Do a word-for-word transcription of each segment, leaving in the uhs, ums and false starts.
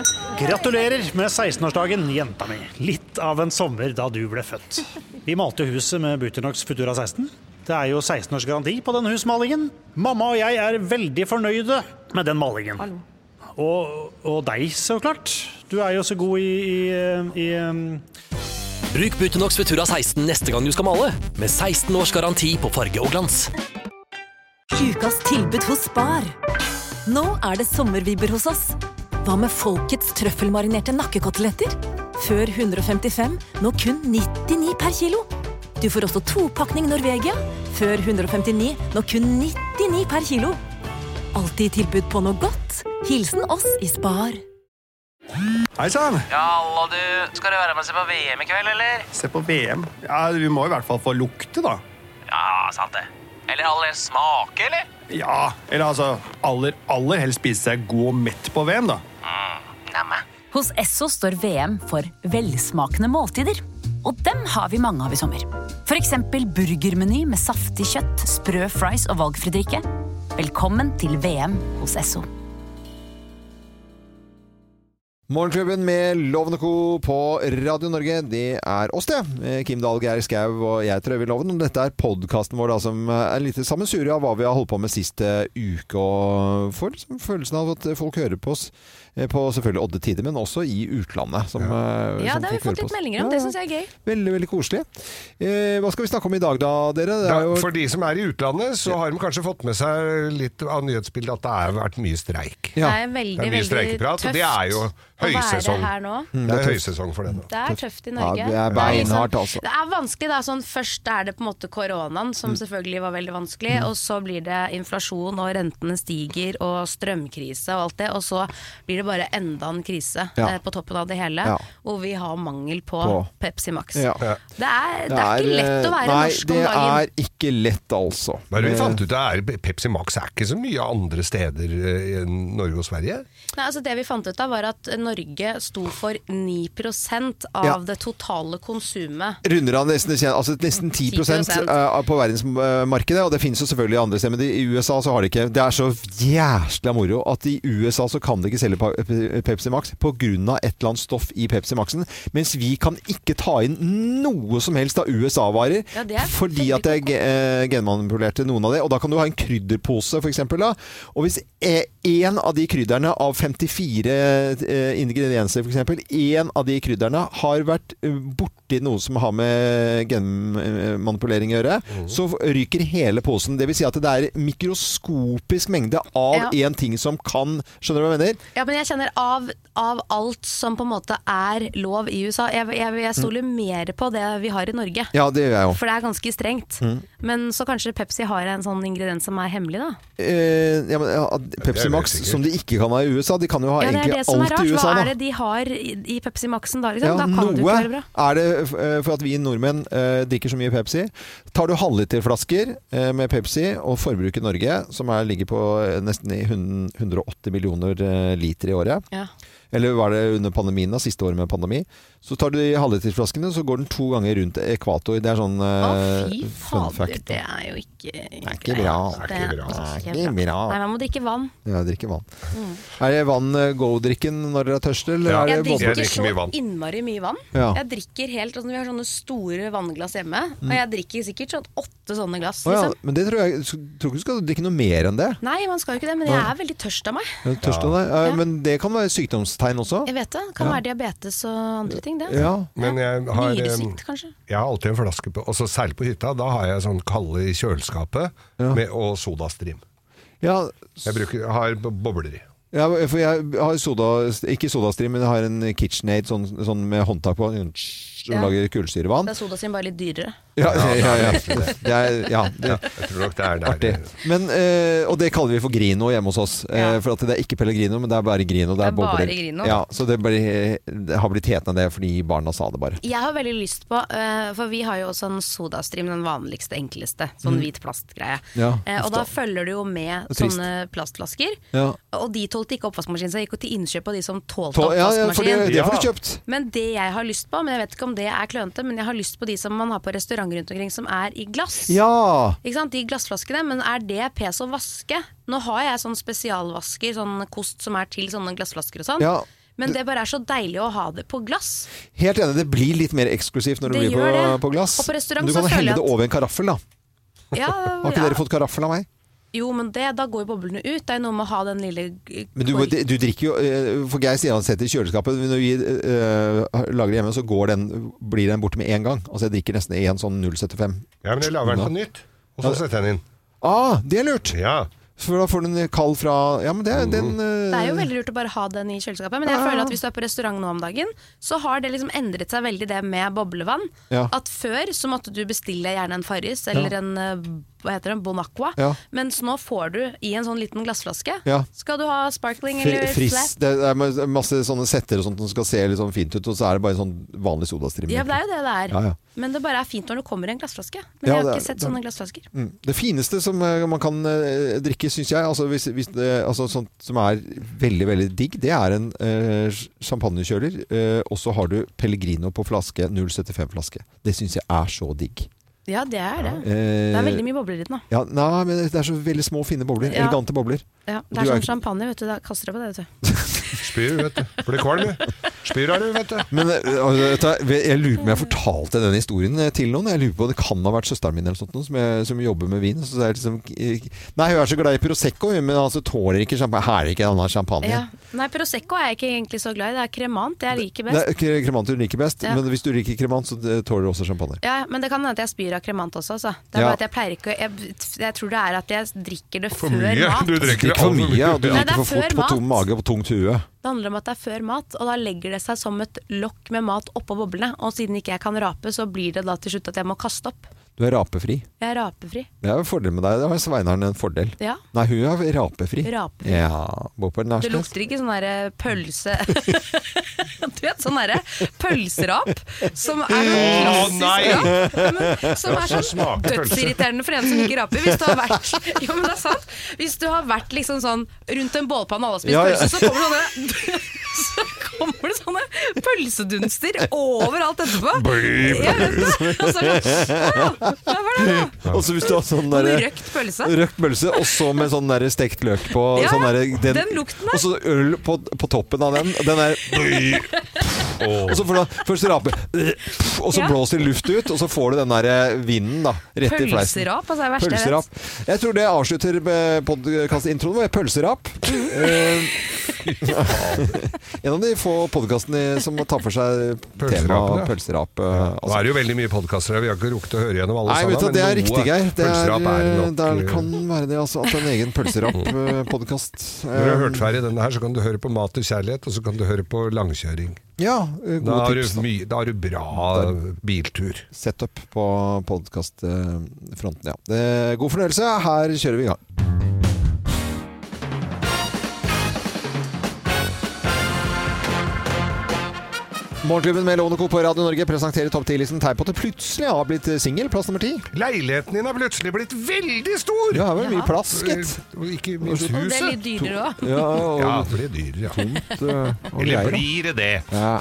Gratulerer med seksten-årsdagen, jenta mi. Litt av en sommer da du ble født. Vi malte huset med Butonox Futura seksten. Det er jo seksten års garanti på den husmalingen. Mamma og jeg er veldig fornøyde med den malingen. Og, og deg, så klart. Du er jo så god i... i, i um... Bruk Butonox Futura seksten neste gang du skal male, med seksten års garanti på farge og glans. Ukas tilbud hos Spar. Nå er det sommervibber hos oss. Hva med folkets trøffelmarinerte nakkekoteletter? Før hundre og femtifem, nå kun nittini per kilo. Du får også topakning Norvegia. Før hundre og femtini, nå kun nittini per kilo. Alltid tilbud på noe godt. Hilsen oss i Spar. Hei sann! Ja, hallo du. Skal du være med og se på V M i kveld, eller? Se på V M? Ja, vi må i hvert fall få lukte, da. Ja, sant det. Eller aller smake, eller? Ja, eller altså, aller, aller helst spise seg god og mett på V M, da. Mm, nemme. Hos Esso står V M for velsmakende måltider. Og dem har vi mange av i sommer. For eksempel burgermeny med saftig kjøtt, sprø fries og valgfri drikke. Velkommen til V M hos Esso. Morgenklubben med Loven og Co. på Radio Norge, det er oss det. Kim Dahl, Geir Skau og jeg tror vi Loven. Og dette er podcasten vår da, som er litt sammensuriet av hva vi har holdt på med siste uke. Og får liksom følelsen av at folk hører på oss på selvfølgelig odde tider, men også i utlandet. Som, ja, ja som det har vi fått litt meldinger om. Ja, det synes jeg er gøy. Veldig, veldig koselig. Eh, hva skal vi snakke om i dag da, dere? Det er jo... For de som er i utlandet, så har de kanskje fått med seg litt av nyhetsbildet at det har vært mye streik. Ja. Det er veldig, det er mye streikeprat, og det er jo høysesong. Mm, det er høysesong for det nå. Det er tøft i Norge. Ja, det er beinhardt altså. Det er vanskelig da, sånn først er det på en måte koronaen, som selvfølgelig var veldig vanskelig, mm. og så blir det inflasjon, og rentene stiger, og strømkrise og alt det, og så blir det bare enda en krise ja. eh, på toppen av det hele, ja. hvor vi har mangel på, på. Pepsi Max. Ja. Ja. Det, er, det, er, det er ikke lett å være nei, norsk om dagen. Nei, det er ikke lett altså. Men vi fant ut at Pepsi Max er ikke så mye andre steder i Norge og Sverige. Nei, altså det vi fant ut av var at Norge sto for ni prosent av ja. det totale konsumet. Runder av nesten, altså nesten ti prosent på verdensmarkedet, og det finnes jo selvfølgelig andre steder, men i U S A så har det ikke. Det er så jævlig moro at i U S A så kan det ikke selge Pepsi Max på grunn av et eller annet stoff i Pepsi Maxen, mens vi kan ikke ta inn noe som helst av U S A-varer ja, fordi at det er genmanipulerte noen av det, og da kan du ha en krydderpose for eksempel da, og hvis en av de krydderne av femtifire ingredienser for eksempel, en av de krydderne har vært borti noe som har med genmanipulering å gjøre, mm. så ryker hele posen. Det vil si at det er mikroskopisk mengde av ja. en ting som kan, skjønner du hva jeg mener? Ja, men jeg kjenner av, av alt som på en måte er lov i U S A. Jeg, jeg, jeg stoler mm. mer på det vi har i Norge. Ja, det gjør jeg jo. For det er ganske strengt. Mm. Men så kanskje Pepsi har en sånn ingrediens som er hemmelig da? Eh, ja, men ja, Pepsi Max, som de ikke kan ha i U S A, de kan jo ha ja, egentlig alt i U S A. Ja, det er det som er rart. Hva er det de har i, i Pepsi Maxen da? Liksom? Ja, da kan noe det ikke være bra. Er det for at vi nordmenn eh, drikker så mye Pepsi. Tar du halvliterflasker eh, med Pepsi og forbruk i Norge, som er, ligger på nesten i hundre og åtti millioner eh, liter i året. Ja. Eller var det under pandemien da, siste året med pandemi. Så tar du de halvlitersflaskene, så går den to ganger rundt ekvator. Det er sånn uh, Å, fy fader, det er jo ikke... Det er ikke bra. Det er ikke bra. Det er ikke bra. Nei, man må drikke vann. Ja, drikke vann. Mm. Er det vann go-drikken når dere er tørste? Eller ja, er det jeg drikker ikke så mye innmari mye vann. Ja. Jeg drikker helt, altså, vi har sånne store vannglass hjemme, mm. og jeg drikker sikkert sånn åtte sånne glass. Liksom. Oh, ja, men det tror jeg, tror ikke du skal drikke noe mer enn det. Nei, man skal jo ikke det, men jeg er veldig tørst av meg. Tørst av deg? Ja. Men det kan være sykdomstegn også? Jeg vet det. Det kan ja. være diabetes og andre ting, det. Ja. Men jeg har, Nyresvikt, kanskje? Jeg har alltid en flaske på, og så særlig på hytta, da har jeg sånn kalde i kjøleskapet ja. med, og sodastream. Ja. Jeg bruker, har bobler i. Ja, for jeg har soda, ikke sodastream, men jeg har en KitchenAid sånn, sånn med håndtak på, som ja. lager kullsyrevann. Det er sodastream bare litt dyrere. Ja, ja, ja. Det er, ja, det, jeg tror nok det er der. Artig. Men, eh, og det kaller vi for Grino hjemme hos oss. Ja. Eh, for at det er ikke Pellegrino, men det er bare Grino. Det er, det er bare Grino. Ja, så det, bare, det har blitt hetende det fordi barna sa det bare. Jeg har veldig lyst på, uh, for vi har jo også en sodastream, den vanligste, enkleste, sånn mm. hvit plastgreie. Ja, uh, og da følger du jo med sånne plastflasker. Ja. Og de tålte ikke oppvaskmaskin, så jeg gikk jo til innkjøp av de som tålte Tål, oppvaskmaskin. Ja, for det, det får du kjøpt. Men det jeg har lyst på, men jeg vet ikke om det er klønete, men jeg har lyst på de som man har på restaurant rundt omkring som er i glass. Ja. Ikke sant? De glassflaskene, men er det pes å vaske? Nå har jeg sånn spesialvasker, sånn kost som er til sånne glassflasker og sånn. Ja. Men det bare er så deilig å ha det på glass. Helt enig, det blir litt mer eksklusivt når det, det blir på, det. på glass. Og på restaurant du kan så helle at... det over en karaffel da. Ja, har ikke ja. dere fått karaffel av meg? Jo, men det, da går jo boblene ut. Det er noe med å ha den lille... Men du, du drikker jo, for Geir sier han setter i kjøleskapet, når vi uh, lager det hjemme, så går den, blir den borte med en gang. Altså jeg drikker nesten en sånn null komma syttifem. Ja, men jeg lager den på nytt, og så setter jeg den inn. Ah, det er lurt! Ja. For da får du en kald fra... Ja, men det, mm. den, uh... det er jo veldig lurt å bare ha den i kjøleskapet, men jeg ja. føler at hvis du er på restaurant nå om dagen, så har det liksom endret seg veldig det med boblevann. Ja. At før så måtte du bestille gjerne en Farris eller ja. en... hva heter det, Bon Aqua, ja. mens nå får du i en sånn liten glassflaske. Ja. Skal du ha sparkling eller Friss, flat? Det er masse sånne setter og sånt som skal se litt sånn fint ut, og så er det bare en sånn vanlig sodastrim. Ja, det er jo det det er. Ja, ja. Men det bare er fint når det kommer i en glassflaske. Men ja, jeg har ikke sett det, sånne glassflasker. Mm. Det fineste som uh, man kan uh, drikke, synes jeg, altså, hvis, hvis det, altså, sånt som er veldig, veldig digg, det er en uh, champagnekjøler, uh, og så har du Pellegrino på flaske, null komma syttifem flaske. Det synes jeg er så digg. Ja, det er det. Ja. Det er veldig mye bobler i den da. Ja, nei, men det er så veldig små, fine bobler. Ja. Elegante bobler. Ja, det er sånn er... champagne, vet du. Da kaster du på det, vet du. Spyr, vet du. Blir kvalm, spyr er du, vet du. Men altså, jeg lurer på om jeg fortalte den historien til noen. Jeg lurer på, det kan ha vært søsteren min eller sånt, som, jeg, som jobber med vin. Så er det liksom, nei, hun er så glad i Prosecco, men altså tåler ikke champagne. Her er ikke en annen champagne. Ja. Nei, Prosecco er jeg ikke egentlig så glad i. Det er kremant, jeg liker best. Det er kremant du liker best, ja. Men hvis du liker kremant, så tåler du også champagne. Ja, men det kan hende at jeg spyr av kremant også, altså. Det er bare at jeg pleier ikke, jeg, jeg tror det er at jeg drikker det for før mye. mat. Du drikker for mye, og du Nei, drikker for fort på tom mage og på tungt hue. Det handler om at det er før mat, og da legger det seg som et lokk med mat oppå boblene, og siden ikke jeg kan rape, så blir det da til slutt at jeg må kaste opp. Du er rapefri. Jeg er rapefri. Det er jo en fordel med deg. Det har Sveinaren en fordel. Ja. Nei, hun er rapefri. Rapefri. Ja, bor på en det lukter ikke sånn der pølse... du vet, sånn der pølserap, som er noe klassisk rap, men, som er sånn dødsirriterende for en som ikke raper. Hvis du har vært... Jo, men det er sant. Hvis du har vært liksom sånn rundt en bålpanne og alle spist ja, ja. pølse, så kommer det sånne... så kommer det sånne pølsedunster overalt etterpå. Jeg vet det. Og så er det sånn... Hva var det da? Og så hvis du har sånn der, røkt pølse Røkt pølse, og så med sånn der stekt løk på ja, sånn der, den, den lukten der. og så øl på, på toppen av den. Den er oh. Og så får du først rape, og så ja. blåser luft ut, og så får du den der vinden da, rett i fleisen. Pølserap, altså er verst Pølserap. Jeg, jeg tror det avslutter podcastintroen vår. Pølserap. uh, en av de få podcastene som tar for seg tema ja. pølserap. Uh, ja. Altså. Nå er det jo veldig mye podcaster her, vi har ikke rukket å høre gjennom alle sammen. Nei, vet du, det er riktig, Geir. Det er, er nok... der kan være det, altså, at en egen pølserap-podcast. Når du har hørt ferdig denne her, så kan du høre på Mat og kjærlighet, og så kan du høre på langkjøring. Ja, gode da tips. Da. Da har du bra biltur. Setup på podcastfronten, ja. Det er god fornøyelse. Her kjører vi i gang. Morgenklubben med Lovende Co på Radio Norge presenterer topp ti-listen tegn på at det plutselig har blitt singel, plass nummer ti. Leiligheten din har plutselig blitt veldig stor! Ja, det er mye plass, gitt. Ikke minst huset. Og det er litt dyrere også. Ja, og ja, det blir dyrere, ja. Tomt, og Eller greier, blir det det? Ja.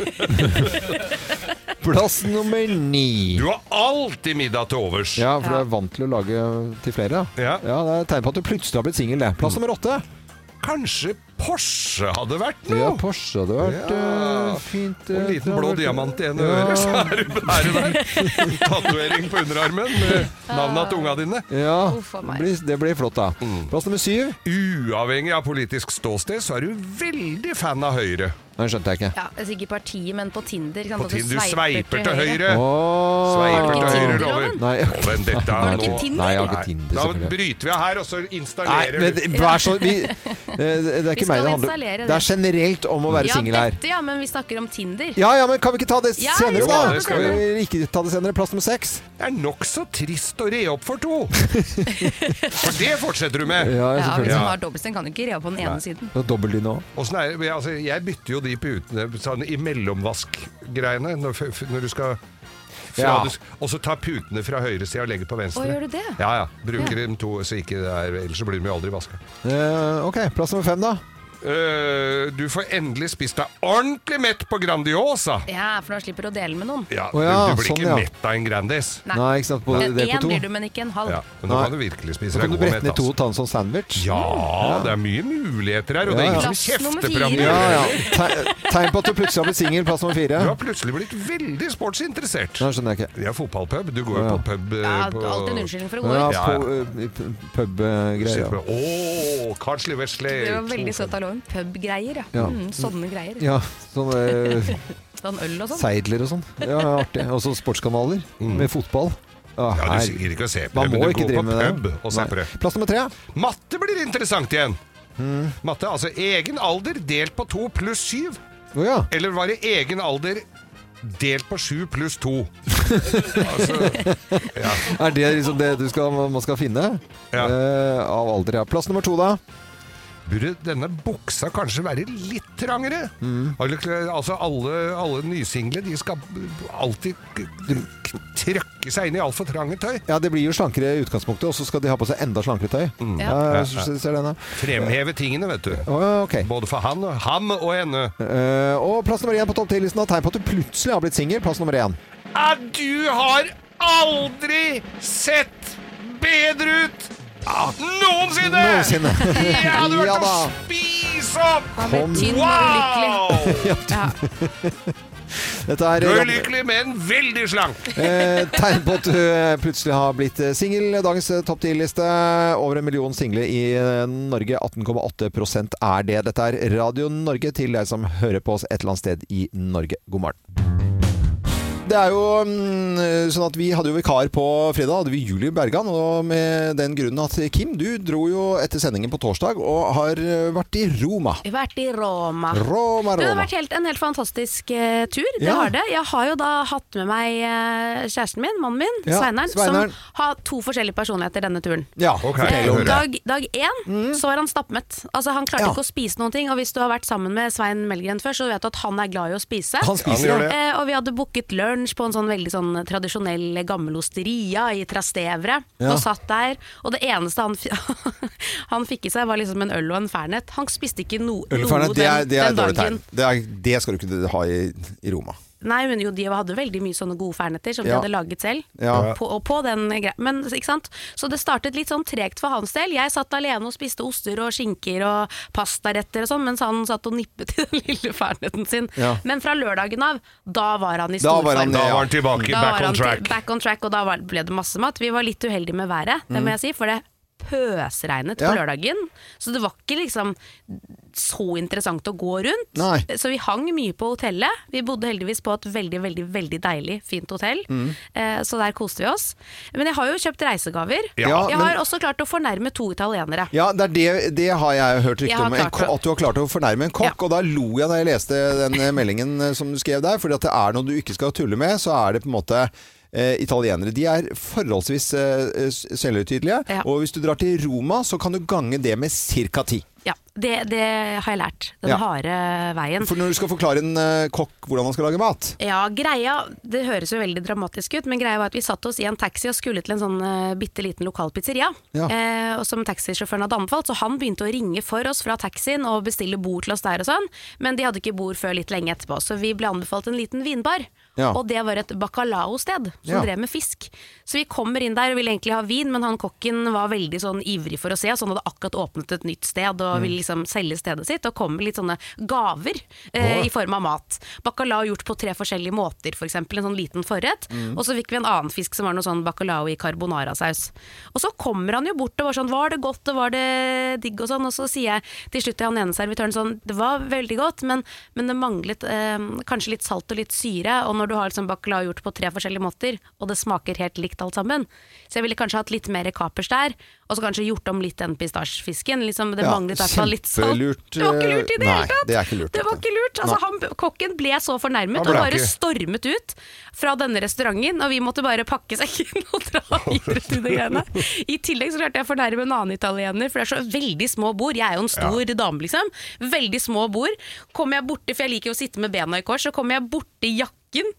Plass nummer ni. Du har alltid middag til overs. Ja, for du er vant til å lage til flere. Ja. Ja, det er tegn på at du plutselig har blitt singel, det. Plass nummer åtte. Kanskje Porsche hadde vært noe? Ja, Porsche hadde vært ja. uh, fint. Uh, en liten blå diamant i en ja. øre, så er det der. Tatuering på underarmen med navnet til unga dine. Ja, det blir, det blir flott da. Mm. Plass nummer syv. Uavhengig av politisk ståsted, så er du veldig fan av Høyre. Den skjønte jeg ikke. Ja, det er sikkert partiet, men på Tinder kan på Tinder, du sveiper til høyre. Oh. Sveiper til høyre, Tinder, lover. Nei, men dette har du ikke Tinder? Nei, jeg har ikke Tinder. Da bryter vi av her, og så installerer Nei, men vær så... Vi, det er ikke meg det handler. Det er generelt om å være ja, singel her. Dette, ja, men vi snakker om Tinder. Ja, ja, men kan vi ikke ta det ja, senere da? Det skal vi ikke ta det senere. Plass nummer seks. Det er nok så trist å re opp for to. For det fortsetter du med. Ja, ja hvis man har dobbeltsen kan du ikke re opp på den ene Nei. siden. Det er dobbelt din også. Er, altså, jeg bytter jo de putene sånn, i mellomvask-greiene når, når du skal... Ja. Og så tar putene fra høyre siden og legger på venstre. Å, gjør du det? Ja, ja. Bruker ja. dem to, så ikke det er, ellers så blir de jo aldri vasket. Uh, ok, plass nummer fem da. Uh, du får endelig spist deg ordentlig mett på Grandiosa. Ja, for da slipper du å dele med noen. Ja, oh, ja, du, du blir sånn, ikke ja. mett av en Grandis. Nei, Nei ikke sant, på, en det på to. blir du, men ikke en halv. Ja, men nå kan du virkelig spise deg god mett. Så kan du brette ned to og ta en sånn sandwich. Ja, ja, det er mye muligheter her, og ja, det er ingen som kjefter på ham. Ja, ja. Tegn på at du plutselig har blitt singel, plass nummer fire. Du har plutselig blitt veldig sportsinteressert. Nei, skjønner jeg ikke. Det er fotballpub. Du går jo ja. på pub. Ja, på... alltid en unnskyldning for å gå ja, ut. på uh, pub-greier. Ja. Åh, Carsley Wesley. Det var veldig søtt av loven. Pub-greier, ja. ja. Mm, sånne greier. Ja, sånn uh, sånn øl og sånn. Seidler og sånn. Ja, artig. Og så sportskanaler mm. med fotball. Ah, ja, du sier ikke å se på det, men du går på pub det. og ser på det. Plass nummer tre. Matte blir interessant igjen. Mm. Matte, altså egen alder delt på to pluss syv. Oh, ja. Eller var det egen alder delt på sju pluss to? altså, ja. Er det liksom det du skal, man skal finne? Ja. Uh, av alder, ja. Plass nummer to da. Burde denne buksa kanskje være litt trangere? Mm. Altså alle, alle nysingle, de skal alltid trøkke seg inn i alt for trange tøy. Ja, det blir jo slankere i utgangspunktet, og så skal de ha på seg enda slankere tøy. Mm. Ja. Ja, ser, ser denne. Fremheve tingene, vet du. Oh, okay. Både for han, ham og henne. Uh, og plass nummer én på topp ti-listen har tegn på at du plutselig har blitt singel. Plass nummer én. At du har aldri sett bedre ut Ah, noensinne! Noensinne. Jeg hadde vært ja, å spise opp! Han ble tynn wow! og ulykkelig. Ja. Dette er du er ulykkelig, men veldig slank. eh, Tegn på at du plutselig har blitt singel. Dagens topp ti-liste. Over en million single i Norge. atten komma åtte prosent er det. Dette er Radio Norge til deg som hører på oss et eller annet sted i Norge. God morgen. Det er jo mm, sånn at vi hadde jo vikar på fredag, hadde vi Julie Bergan, og med den grunnen at Kim, du dro jo etter sendingen på torsdag og har vært i Roma. Jeg har vært i Roma. Roma, Roma. Det har vært helt, en helt fantastisk uh, tur, det ja. har det. Jeg har jo da hatt med meg uh, kjæresten min, mannen min, ja, Sveineren, Sveineren, som har to forskjellige personligheter denne turen. Ja, ok. Eh, dag, dag én, mm. så var han stappmett. Altså han klarte ja. ikke å spise noen ting, og hvis du har vært sammen med Svein Melgren før, så vet du at han er glad i å spise. Han spiser han det. Eh, og vi hadde booket lunsj på en sånn veldig sånn tradisjonell gammel osteria i Trastevere, ja. og satt der, og det eneste han, han fikk i seg var liksom en øl og en fernet. Han spiste ikke no, noe fernet, det er, den, det er den dårlig dagen. tegn. Det, er, det skal du ikke ha i, i Roma. Nei, men jo, de hadde veldig mye sånne gode fernetter som ja. de hadde laget selv. Ja. På, og på den greia. Men, ikke sant? Så det startet litt sånn tregt for hans del. Jeg satt alene og spiste oster og skinker og pastaretter og sånn, mens han satt og nippet i den lille fernetten sin. Ja. Men fra lørdagen av, da var han i Da stor var han- form. Da var han tilbake, Da back var on han track. til- back on track, og da var, ble det masse mat. Vi var litt uheldige med været, det må jeg si, for det pøsregnet Ja. på lørdagen. Så det var ikke liksom så interessant å gå rundt. Nei. Så vi hang mye på hotellet. Vi bodde heldigvis på et veldig, veldig, veldig deilig, fint hotell. Mm. Eh, så der koste vi oss. Men jeg har jo kjøpt reisegaver. Ja, jeg men- har også klart å fornærme to italienere. Ja, det, er det, det har jeg hørt Jeg rykte har om. En, klart det. ko- at du har klart å fornærme en kokk. Ja. Og da lo jeg da jeg leste den eh, meldingen eh, som du skrev der. Fordi at det er noe du ikke skal tulle med, så er det på en måte eh, italienere. De er forholdsvis eh, selvhøytidelige. Ja. Og hvis du drar til Roma, så kan du gange det med cirka ti. Ja, det, det har jeg lært. Den Ja. harde veien. For når du skal forklare en eh, kokk hvordan han skal lage mat. Ja, greia, det høres jo veldig dramatisk ut, men greia var at vi satt oss i en taxi og skulle til en sånn uh, bitte liten lokal pizzeria. Ja. Eh, og som taxisjåføren hadde anbefalt, så han begynte å ringe for oss fra taxien og bestille bord til oss der og sånn, men de hadde ikke bord før litt lenge etterpå, så vi ble anbefalt en liten vinbar. Ja. Og det var et bacalao-sted som Ja. drev med fisk. Så vi kommer inn der og ville egentlig ha vin, men han kokken var veldig sånn ivrig for å se, så han hadde akkurat åpnet et nytt sted og ville liksom selge stedet sitt, og kom med litt sånne gaver eh, i form av mat. Bacalao gjort på tre forskjellige måter, for eksempel en sånn liten forrett, og så fikk vi en annen fisk som var noe sånn bacalao i carbonara-saus. Og så kommer han jo bort og var sånn, var det godt, og var det digg og sånn, og så sier jeg til slutt til han ene servitøren sånn, det var veldig godt, men, men det manglet eh, kanskje litt salt og litt syre, og når du har liksom bacalao gjort på tre forskjellige måter, og det smaker helt likt alt sammen. Så jeg ville kanskje hatt litt mer kapers der, og så kanskje gjort om litt den pistasjefisken. Liksom, det Ja, manglet i hvert fall litt salt. kjempelurt, Det var ikke lurt i det nei, hele tatt! det er ikke lurt, Det var dette. ikke lurt. Altså, han, kokken ble så fornærmet Han og ble bare ikke- stormet ut fra denne restauranten, og vi måtte bare pakke sekken og dra videre til det greiene. I tillegg så klarte jeg å fornærme en annen italiener, for det er så veldig små bord. Jeg er jo en stor dame, liksom. Veldig små bord. Kommer jeg borti, for jeg liker jo å sitte med bena i kors, så kommer jeg borti jakken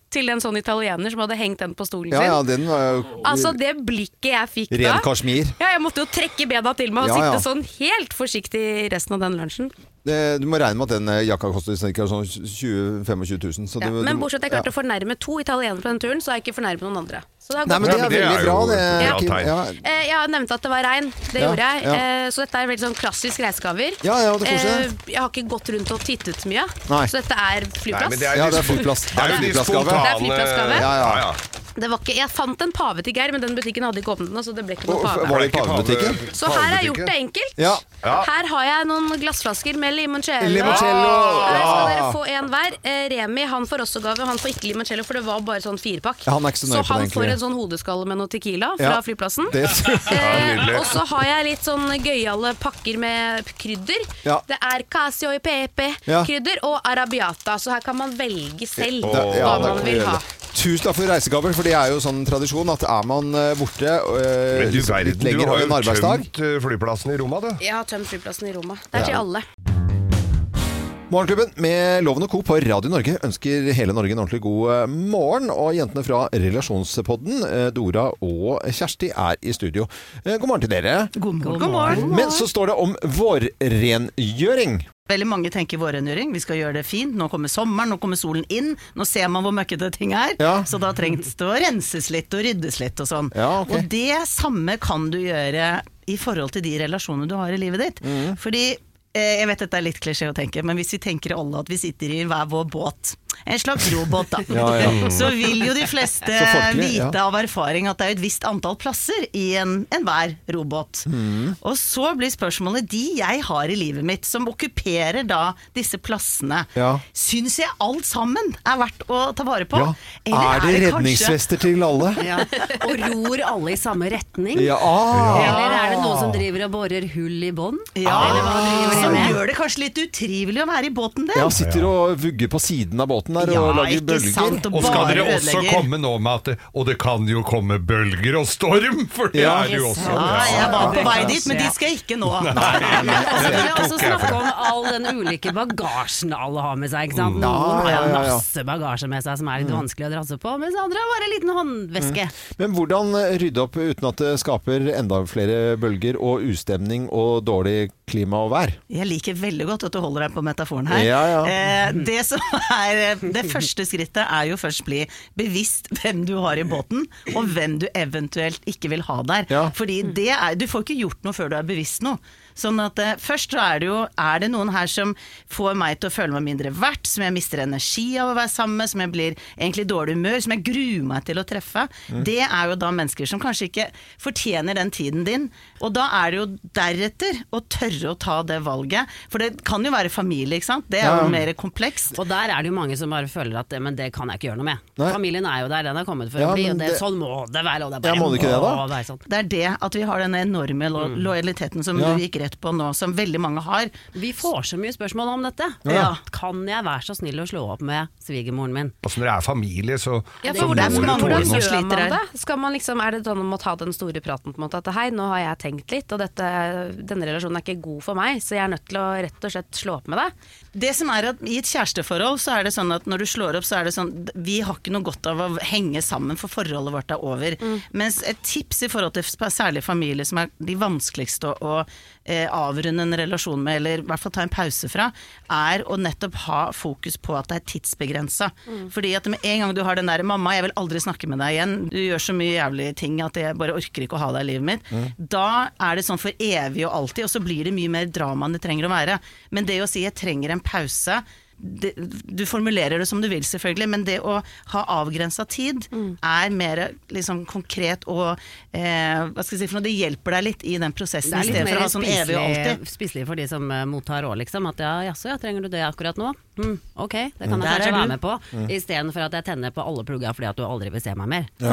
til en sånn italiener som hadde hengt den på stolen Ja, sin. ja, den var jo Altså det blikket jeg fikk da. ren kasjmir. Ja, jeg måtte jo trekke bena til meg og Ja, ja. sitte sånn helt forsiktig resten av den lunsjen. Det, du må regne med at den jakka koster ikke sånn tjue til tjue fem. Så Ja, du, men du, bortsett at jeg klarte å fornærme to italienere på den turen, så har jeg ikke fornærmet noen andre. Så det har Nei, gått men det Ja, er men det veldig er bra. jo Det, bra Kim. tegn. Ja. Eh, Jeg nevnte at det var regn, det Ja, gjorde jeg. ja. Eh, Så dette er veldig sånn klassisk reisegaver. Ja, ja, det er koselig. Eh, Jeg har ikke gått rundt og tittet mye, Nei. så dette er Nei, flyplass. men det er, Ja, de det er spo- flyplass. Det er jo de Flyplassgave. spontane Det er flyplassgave. Ja, ja. ja. Det var ikke, jeg fant en pave til Geir, men den butikken hadde ikke åpnet nå, så det ble ikke noe Og- pave. Var det i pavebutikken? Så her har jeg gjort det enkelt. Ja. Ja. Her har jeg noen glassflasker med limoncello. Limoncello, Her skal ja. dere få en hver. Eh, Remi han får også gave, han får ikke limoncello, for det var bare sånn firepakk. Ja, han er ikke så nøye på det, han egentlig. får en sånn hodeskalle med noe tequila fra Ja. flyplassen. Det, Eh, nydelig. og så har jeg litt sånn gøyale pakker med krydder. Ja. Det er casio e pepe Ja. krydder og arabiata, så her kan man velge selv det, ja, hva det man kan vil vi ha. gjøre. Tusen takk for reisegaver, for det er jo sånn tradisjon at er man eh, borte eh, Men du litt verden, du lenger har over en jo arbeidsdag. tømt eh, flyplassen i Roma, du. Jeg har tømt flyplassen i Roma. Det er til alle. Morgenklubben med Loven og Co. på Radio Norge ønsker hele Norge en ordentlig god eh, morgen. Og jentene fra Relasjonspodden, eh, Dora og Kjersti, er i studio. Eh, God morgen til dere. God morgen. God morgen. Men så står det om vårrengjøring. Veldig mange tenker vårrengjøring, vi skal gjøre det fint. Nå kommer sommeren, nå kommer solen inn. Nå ser man hvor møkkete ting er. Ja. Så da trengs det å renses litt og ryddes litt og sånn. Ja, ok. Og det samme kan du gjøre i forhold til de relasjonene du har i livet ditt. Mm. Fordi eh, jeg vet dette er litt klisjé å tenke, men hvis vi tenker alle at vi sitter i hver vår båt, en slags robåt da, Ja, ja. så vil jo de fleste Så folkelig, vite ja. av erfaring at det er et visst antall plasser i en, en hver robåt. Mm. Og så blir spørsmålet, de jeg har i livet mitt, som okkuperer da disse plassene, Ja. syns jeg alt sammen er verdt å ta vare på? Ja. Eller Er det kanskje- redningsvester til alle? Ja. Og ror alle i samme retning? Ja. Ah. Eller er det noen som driver og borer hull i bånn? Ja, Eller hva driver de som med? gjør det kanskje litt utrivelig å være i båten din. Ja, sitter og vugger på siden av båten der Ja, og lager ikke bølger. sant, Og skal bare dere også ødelegger. komme nå med at det, og det kan jo komme bølger og storm, for det Ja. er det jo også. Ja, jeg var på vei dit, men de skal ikke nå. Og så vil jeg også tok jeg snakke om all den ulike bagasjen alle har med seg. Ikke sant? Ja, Noen har ja, jo ja, ja. masse bagasje med seg som er litt vanskelig å drasse på, mens andre har bare en liten håndveske. Men hvordan rydde opp uten at det skaper enda flere bølger og ustemning og dårlig klima og vær? Jeg liker veldig godt at du holder deg på metaforen her. Ja, ja. Eh, det, som er, det første skrittet er jo først bli bevisst hvem du har i båten, og hvem du eventuelt ikke vil ha der. Ja. Fordi det er, du får ikke gjort noe før du er bevisst noe. Sånn at eh, først så er det jo, er det noen her som får meg til å føle meg mindre verdt, som jeg mister energi av å være sammen med, som jeg blir egentlig i dårlig humør, som jeg gruer meg til å treffe. Mm. Det er jo da mennesker som kanskje ikke fortjener den tiden din. Og da er det jo deretter å tørre å ta det valget. For det kan jo være familie, ikke sant? Det er jo Ja. mer komplekst. Og der er det jo mange som bare føler at men det kan jeg ikke gjøre noe med. Nei. Familien er jo der, den er kommet for Ja, å bli, men og det, det- sånn må det være. Og det Ja, bare må det ikke det da? være sånn. Det er det at vi har denne enorme lo lojaliteten som Ja. du gikk rett på nå, som veldig mange har. Vi får så mye spørsmål om dette. Ja. Kan jeg være så snill å slå opp med svigermoren min? Altså, når det er familie, så, Ja, så for må hvordan, du mange tåle hvordan som noe. gjør sliter man her. det? Skal man liksom, er det sånn om å ta den store praten på en måte at hei, nå har jeg tenkt litt, og dette, denne relasjonen er ikke god for meg, så jeg er nødt til å rett og slett slå opp med deg? Det som er at I et kjæresteforhold så er det sånn at når du slår opp, så er det sånn vi har ikke noe godt av å henge sammen, for forholdet vårt er over. Mens et tips i forhold til særlig familie som er de vanskeligste å, å eh, avrunde en relasjon med, eller i hvert fall ta en pause fra, er å nettopp ha fokus på at det er tidsbegrensa. Fordi at med en gang du har den der 'mamma, jeg vil aldri snakke med deg igjen', du gjør så mye jævlige ting at jeg bare orker ikke å ha deg i livet mitt, da er det sånn for evig og alltid, og så blir det mye mer drama enn det trenger å være. Men det å si 'jeg trenger en pause', det, du formulerer det som du vil selvfølgelig, men det å ha avgrenset tid er mer liksom konkret og eh, hva skal jeg si for noe, det hjelper deg litt i den prosessen Det i er litt stedet for å mer ha sånn evig og alltid. spiselig, spiselig for de som eh, mottar råd, liksom. At ja, jaså, ja, trenger du det akkurat nå? Hm, ok, det kan jeg Der er kanskje du. være med på. I stedet for at jeg tenner på alle plugger fordi at du aldri vil se meg mer. Ja.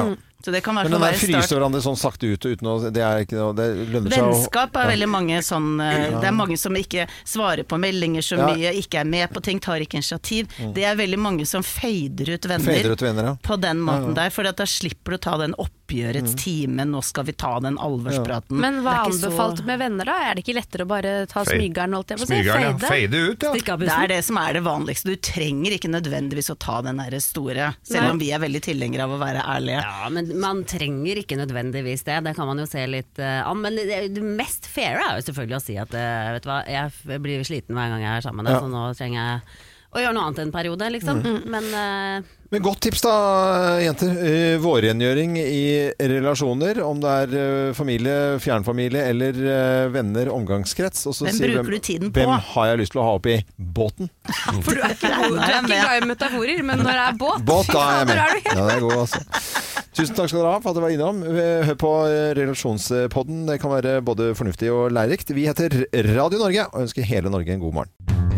Så det kan Men den der fryser hverandre sånn sakte ut, uten å, det er ikke noe, det lønner seg å... Vennskap er veldig mange sånn, det er mange som ikke svarer på meldinger så Ja. mye, ikke er med på ting, tar ikke initiativ. Mm. Det er veldig mange som fader ut venner, Fader ut venner, ja. på den måten Ja, ja. der, for at da slipper du ta den oppgjørets Mm. time, nå skal vi ta den alvorspraten. Men hva Det er ikke så- anbefalt med venner da? Er det ikke lettere å bare ta Fade. smygeren, holdt jeg på å si? Smygeren, ja. Fade? Fade ut, ja. Stikke av Det bussen? er det som er det vanligste. Du trenger ikke nødvendigvis å ta den der store, selv Nei. om vi er veldig tilhengere av å være ærlige. Ja, men man trenger ikke nødvendigvis det, det kan man jo se litt uh, an, men det, det mest fair er jo selvfølgelig å si at uh, vet du hva, jeg f- blir sliten hver gang jeg er sammen med deg, Ja. så nå trenger jeg å gjøre noe annet en periode, liksom. Mm. Men uh, Men godt tips da, jenter. Eh, Vårrengjøring i relasjoner, om det er eh, familie, fjernfamilie eller eh, venner, omgangskrets. Og så Hvem sier bruker hvem, du tiden på? Hvem har jeg lyst til å ha oppi båten? For du er ikke, du er ikke glad i metaforer, men når det er båt, Båt, da er jeg med. der er du helt. Ja, det er god, altså. Tusen takk skal dere ha for at dere var innom. Hør på eh, Relasjonspodden. Det kan være både fornuftig og lærerikt. Vi heter Radio Norge og ønsker hele Norge en god morgen.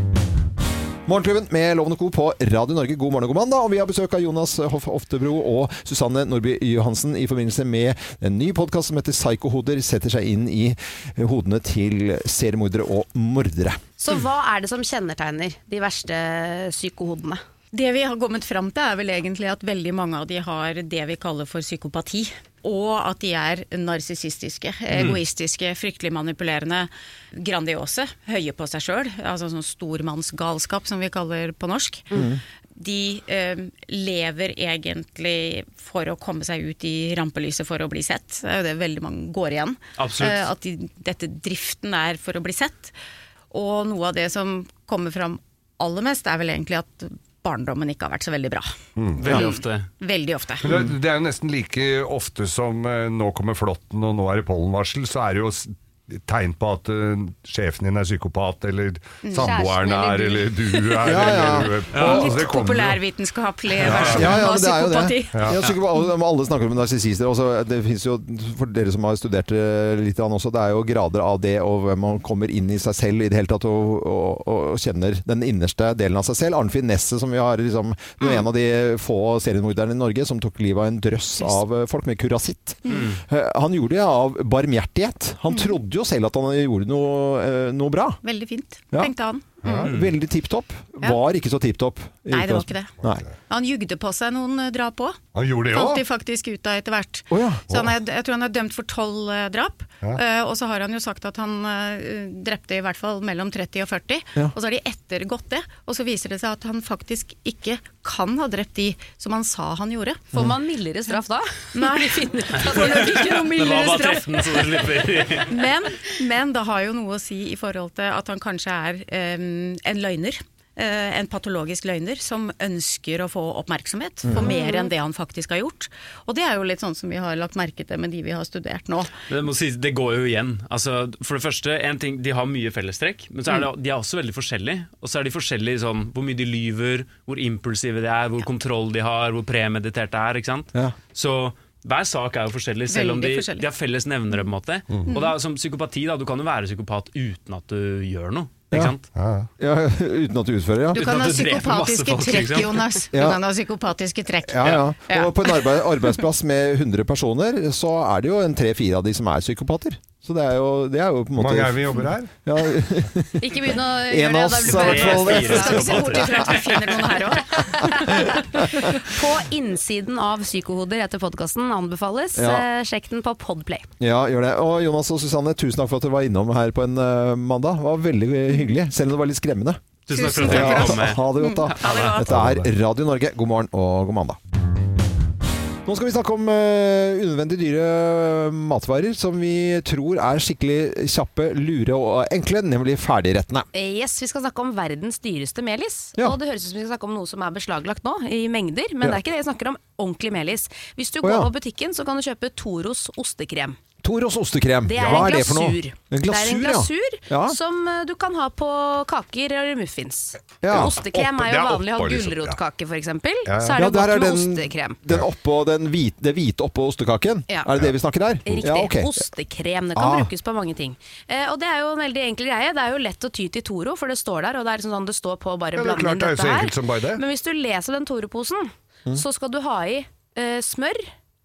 Morgenklubben med Loven og Co. på Radio Norge. God morgen og god mandag. Og vi har besøk av Jonas Hoff Oftebro og Susanne Nordby Johansen i forbindelse med en ny podcast som heter Psykohoder, setter seg inn i hodene til seriemordere og mordere. Så hva er det som kjennetegner de verste psykohodene? Det vi har kommet fram til er vel egentlig at veldig mange av de har det vi kaller for psykopati. Og at de er narsissistiske, egoistiske, fryktelig manipulerende, grandiose, høye på seg selv, altså sånn stormannsgalskap som vi kaller på norsk. Mm. De eh, lever egentlig for å komme seg ut i rampelyset for å bli sett. Det er jo det veldig mange går igjen. Absolutt. Eh, at de, dette driften er for å bli sett. Og noe av det som kommer fram aller mest er vel egentlig at barndommen ikke har vært så veldig bra. Mm. Veldig ofte. Veldig ofte. Men det, det er jo nesten like ofte som eh, nå kommer flåtten og nå er det pollenvarsel, så er det jo s- tegn på at uh, sjefen din er psykopat, eller Mm. samboeren Kjæresten er, eller eller du. du er, Ja, ja. eller Ja. altså, det Litt kommer jo. populærvitenskapelig Ja. versjon Ja, ja, av men det er jo psykopati. det. Ja, psykopat, alle, alle snakker om narsissister. Også, det finnes jo, for dere som har studert det litt også, det er jo grader av det, og hvem man kommer inn i seg selv i det hele tatt, og, og, og kjenner den innerste delen av seg selv. Arnfinn Nesse, som vi har liksom, det er en av de få seriemorderne i Norge, som tok livet av en drøss av eh, folk med kurasitt. Mm. Eh, Han gjorde det av barmhjertighet. Han trodde jo selv at han gjorde noe, eh, noe bra. Veldig fint, Ja. tenkte han. Ja, Mm. veldig tipptopp. Ja. Var ikke så tipptopp. i Nei, det var ikke det. Nei. Han jugde på seg noen eh, drap òg. Han gjorde det Fant også? de faktisk ut av etter hvert. Å ja. Så han er, jeg tror han er dømt for tolv eh, drap. Ja. Eh, og så har han jo sagt at han eh, drepte i hvert fall mellom tretti og førti. Ja. Og så har de ettergått det. Og så viser det seg at han faktisk ikke kan ha drept de som han sa han gjorde. Får man mildere straff da? Nei, Vi finner ut at får nok ikke noe Det var mildere bare straff. tretten, så du slipper. Men, men det har jo noe å si i forhold til at han kanskje er em, en løgner. Eh, en patologisk løgner som ønsker å få oppmerksomhet for Mhm. mer enn det han faktisk har gjort. Og det er jo litt sånn som vi har lagt merke til med de vi har studert nå. Det, må sies, det går jo igjen. Altså, for det første, en ting, de har mye fellestrekk, men så er det, de er også veldig forskjellige. Og så er de forskjellige sånn, hvor mye de lyver, hvor impulsive de er, hvor kontroll de har, hvor premeditert det er, ikke sant? Ja. Så hver sak er jo forskjellig, selv om de, Veldig forskjellig. de har felles nevnere på en måte. Mhm. Og det er som psykopati, da, du kan jo være psykopat uten at du gjør noe, ikke Ja. sant? Ja, uten at du utfører, ja. Du kan Uten ha at du dreper masse psykopatiske folk, trekk, liksom. Jonas. Du Ja. kan ha psykopatiske trekk. Ja, ja. Ja. Og på en arbeid, arbeidsplass med hundre personer, så er det jo en tre-fire av de som er psykopater. Så det er jo, det er jo på en måte... Mange er vi jobber her? Ja. Ikke begynn å En gjøre det, av da oss, blir det i hvert fall. bare- Tre, fire Skal vi se bort psykopater. ifra at vi finner noen her også. På innsiden av Psykohoder heter podcasten, anbefales. Ja. Eh, Sjekk den på Podplay. Ja, gjør det. Og Jonas og Susanne, tusen takk for at dere var innom her på en uh, mandag. Det var veldig hyggelig, selv om det var litt skremmende. Tusen takk for at dere Ja, kom med. ha det godt da. Ha det godt. Dette er Radio Norge. God morgen og god mandag. Nå skal vi snakke om uh, unødvendig dyre matvarer som vi tror er skikkelig kjappe, lure og enkle, nemlig ferdigrettene. Yes, Vi skal snakke om verdens dyreste melis. Ja. Og det høres ut som vi skal snakke om noe som er beslaglagt nå, i mengder. Men Ja. det er ikke det vi snakker om. Ordentlig melis. Hvis du Å, går ja. på butikken, så kan du kjøpe Toros ostekrem. Toros ostekrem. Det er Hva en er det for noe? glasur. En det er en glasur, glasur ja. Ja. som eh, du kan ha på kaker eller muffins. Ja. Ostekrem Oppå- er det jo er vanlig å ha oppå, liksom. gulrotkake, for eksempel. Ja, ja. Så er Ja, det der godt er med den- ostekrem. Den oppå, den hvite, det hvite oppå ostekaken? Ja. Er det det vi snakker der? Riktig. Ja, ok. Ostekrem. Det kan Ah. brukes på mange ting. Eh, og det er jo en veldig enkel greie. Det er jo lett å ty til Toro, for det står der. Og det er liksom sånn det står på bare Ja, det er blande klart, inn det er jo dette så her. enkelt som bare det. Men hvis du leser den Toro-posen, Mm. så skal du ha i eh, smør,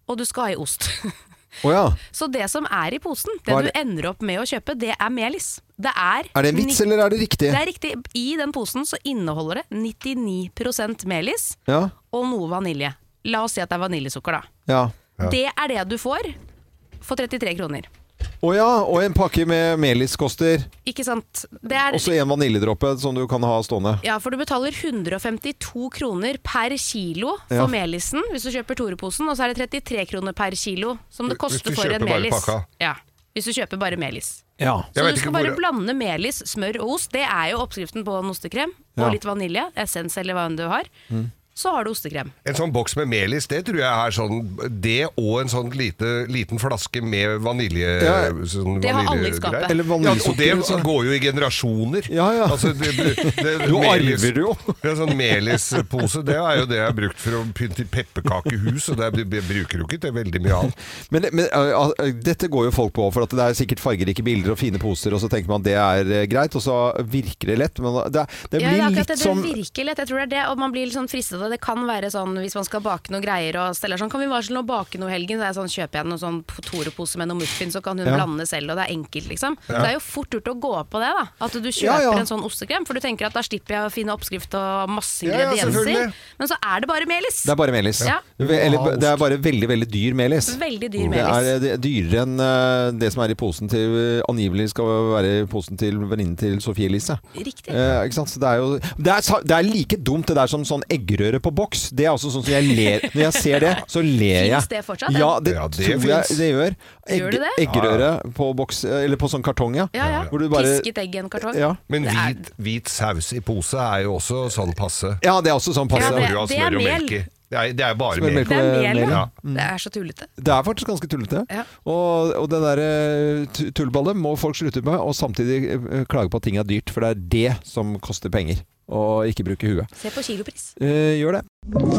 og du skal ha i ost. Oh, ja. Så det som er i posen, det, det du ender opp med å kjøpe, det er melis. Det er, er det en vits, eller er det riktig? Det er riktig. I den posen så inneholder det nittini prosent melis ja. og noe vanilje. La oss si at det er vaniljesukker da. Ja. Ja. Det er det du får for trettitre kroner. Å oh ja, og en pakke med melis koster Ikke sant? Det er også en vaniljedråpe som du kan ha stående. Ja, for du betaler hundre og femtito kroner per kilo for ja. melisen hvis du kjøper Tore-posen, og så er det trettitre kroner per kilo som det koster for en melis. Ja, hvis du kjøper bare melis. Ja. Så du skal bare hvor... blande melis, smør og ost. Det er jo oppskriften på en ostekrem. Og ja. litt vanilje, essens eller hva enn du har. Mm. Så har du ostekrem. En sånn boks med melis, det tror jeg er sånn, det og en sånn lite, liten flaske med vanilje. Ja, sånn det har alle i skapet. Eller ja, og det så. går jo i generasjoner. Ja, ja. Altså, det, det, du melis, arver jo. Ja, sånn melispose, det er jo det jeg har brukt for å pynte pepperkakehus, og det jeg bruker jo ikke til veldig mye annet. Men, men uh, dette går jo folk på, for at det er sikkert fargerike bilder og fine poser, og så tenker man at det er uh, greit, og så virker det lett. Men det, det blir ja, litt det, som... Det virker lett, jeg tror det er det, og man blir litt sånn fristet. Det kan være sånn, hvis man skal bake noe greier og steller sånn, kan vi varsle å bake noe helgen, så er det sånn, kjøper jeg noe sånn Tore-pose med noe muffin, så kan hun ja. blande selv, og det er enkelt liksom. Ja. Det er jo fort gjort å gå på det da, at du kjøper ja, ja. en sånn ostekrem, for du tenker at da slipper jeg å finne oppskrift og masse ingredienser, ja, ja, men så er det bare melis. Det er bare melis. Ja. Eller, det er bare veldig, veldig dyr melis. Veldig dyr melis. Det er, det er dyrere enn uh, det som er i posen til, angivelig skal være i posen til venninnen til Sofie Elise. Riktig. Uh, ikke sant? Så det er jo, det er, det er like dumt det der som sånn eggerøre på boks. Det er også sånn som jeg ler. Når jeg ser det, så ler jeg. Finns det fortsatt? Ja, det, ja, det tror jeg det gjør. Egg, gjør det det? Eggerøre på boks, eller på sånn kartong, ja. Ja, ja. Hvor du bare, pisket egg i en kartong. Ja. Men hvit, hvit saus i pose er jo også sånn passe. Ja, det er også sånn passe. Ja, det, det er mel. Det er, det er bare mel. Det er mel, ja. ja. Mm. Det er så tullete. Det er faktisk ganske tullete. Ja. Og, og det der tullballet må folk slutte med, og samtidig klage på at ting er dyrt, for det er det som koster penger. Og ikke bruke huet. Se på kilopris. Eh, gjør det.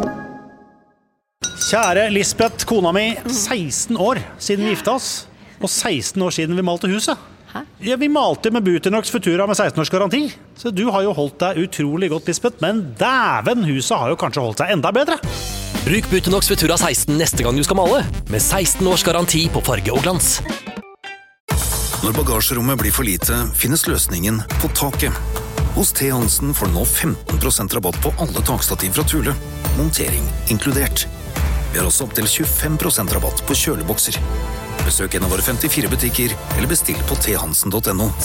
Kjære Lisbeth, kona mi, seksten år siden vi gifta oss, og seksten år siden vi malte huset. Hæ? Ja, vi malte med Butinox Futura med seksten års garanti. Så du har jo holdt deg utrolig godt, Lisbeth, men dæven, huset har jo kanskje holdt seg enda bedre. Bruk Butinox Futura seksten neste gang du skal male, med seksten års garanti på farge og glans. Når bagasjerommet blir for lite, finnes løsningen på taket. Hos T. Hansen får du nå femten prosent rabatt på alle takstativ fra Thule. Montering inkludert. Vi har også opp til tjuefem prosent rabatt på kjølebokser. Besøk en av våre femtifire butikker, eller bestill på t hansen punktum no.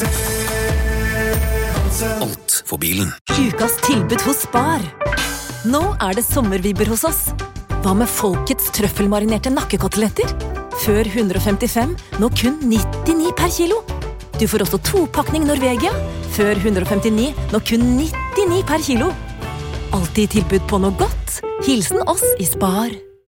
Alt for bilen. Ukas tilbud hos Spar. Nå er det sommervibber hos oss. Hva med folkets trøffelmarinerte nakkekoteletter? Før hundre og femtifem, nå kun nittini per kilo. Du får også topakning Norvegia. Før hundre og femtini, nå kun nittini per kilo. Alltid tilbud på noe godt. Hilsen oss i Spar.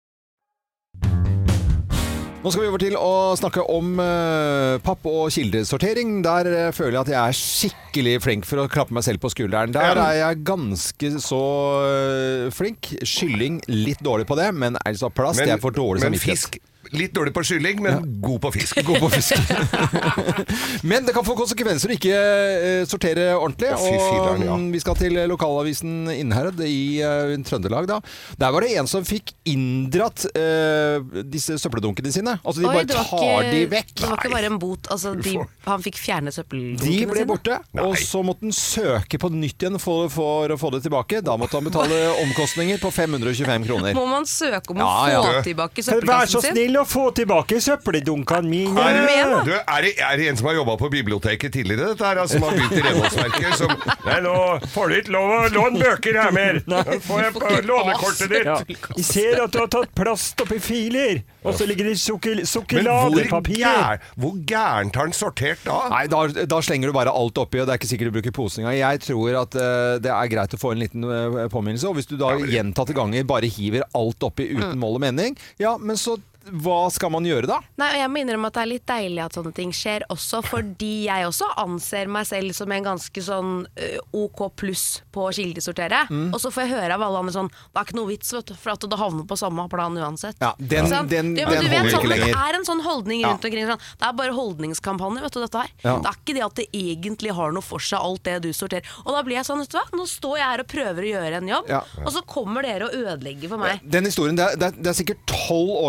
Nå skal vi over til å snakke om uh, papp- og kildesortering. Der uh, føler jeg at jeg er skikkelig flink for å klappe meg selv på skulderen. Der er jeg ganske så uh, flink. Kylling litt dårlig på det, men altså plast, jeg får dårlig samvittighet. Fisk litt dårlig på kylling, men ja. god på fisk. God på fisk. Men det kan få konsekvenser å ikke uh, sortere ordentlig. Å, fy filleren, ja. Og vi skal til lokalavisen Innherred i uh, Trøndelag da. Der var det en som fikk inndratt uh, disse søppeldunkene sine. Altså de Oi, bare tar ikke, de vekk. Det var ikke bare en bot, altså de, han fikk fjerne søppeldunkene sine. De ble sine. borte, Nei. og så måtte han søke på nytt igjen for, for å få det tilbake. Da måtte han betale omkostninger på fem hundre og tjuefem kroner. Må man søke om å ja, få ja. tilbake søppelkassen sin? Å få tilbake søppeldunkene mine. Er det, du, er, det, er det en som har jobbet på biblioteket tidligere, dette her, som har begynt i renholdsverket? Som... Nei, nå får du ikke lov å låne bøker her mer. Nå får jeg på lånekortet ditt. Ja. Jeg ser at du har tatt plast oppi filer, og så ligger det sukker, sukkeladerpapir. Men hvor, gær, hvor gærent har den sortert da? Nei, da, da slenger du bare alt oppi, og det er ikke sikkert du bruker posen engang. Jeg tror at uh, det er greit å få en liten uh, påminnelse, og hvis du da gjentatte ganger bare hiver alt oppi uten mål og mening, ja, men så hva skal man gjøre da? Nei, og jeg må innrømme at det er litt deilig at sånne ting skjer også, fordi jeg også anser meg selv som en ganske sånn uh, OK pluss på å kildesortere. Mm. Og så får jeg høre av alle andre sånn, det er ikke noe vits, vet du, for at det havner på samme plan uansett. Ja, den, den, den, du, den holder vet, sånn, ikke lenger. Det er en sånn holdning rundt ja. omkring, sånn, det er bare holdningskampanje, vet du, dette her. Ja. Det er ikke det at det egentlig har noe for seg, alt det du sorterer. Og da blir jeg sånn, vet du hva, nå står jeg her og prøver å gjøre en jobb, ja. og så kommer dere og ødelegger for meg. Den historien, det er, det er, det er sikkert tolv år siden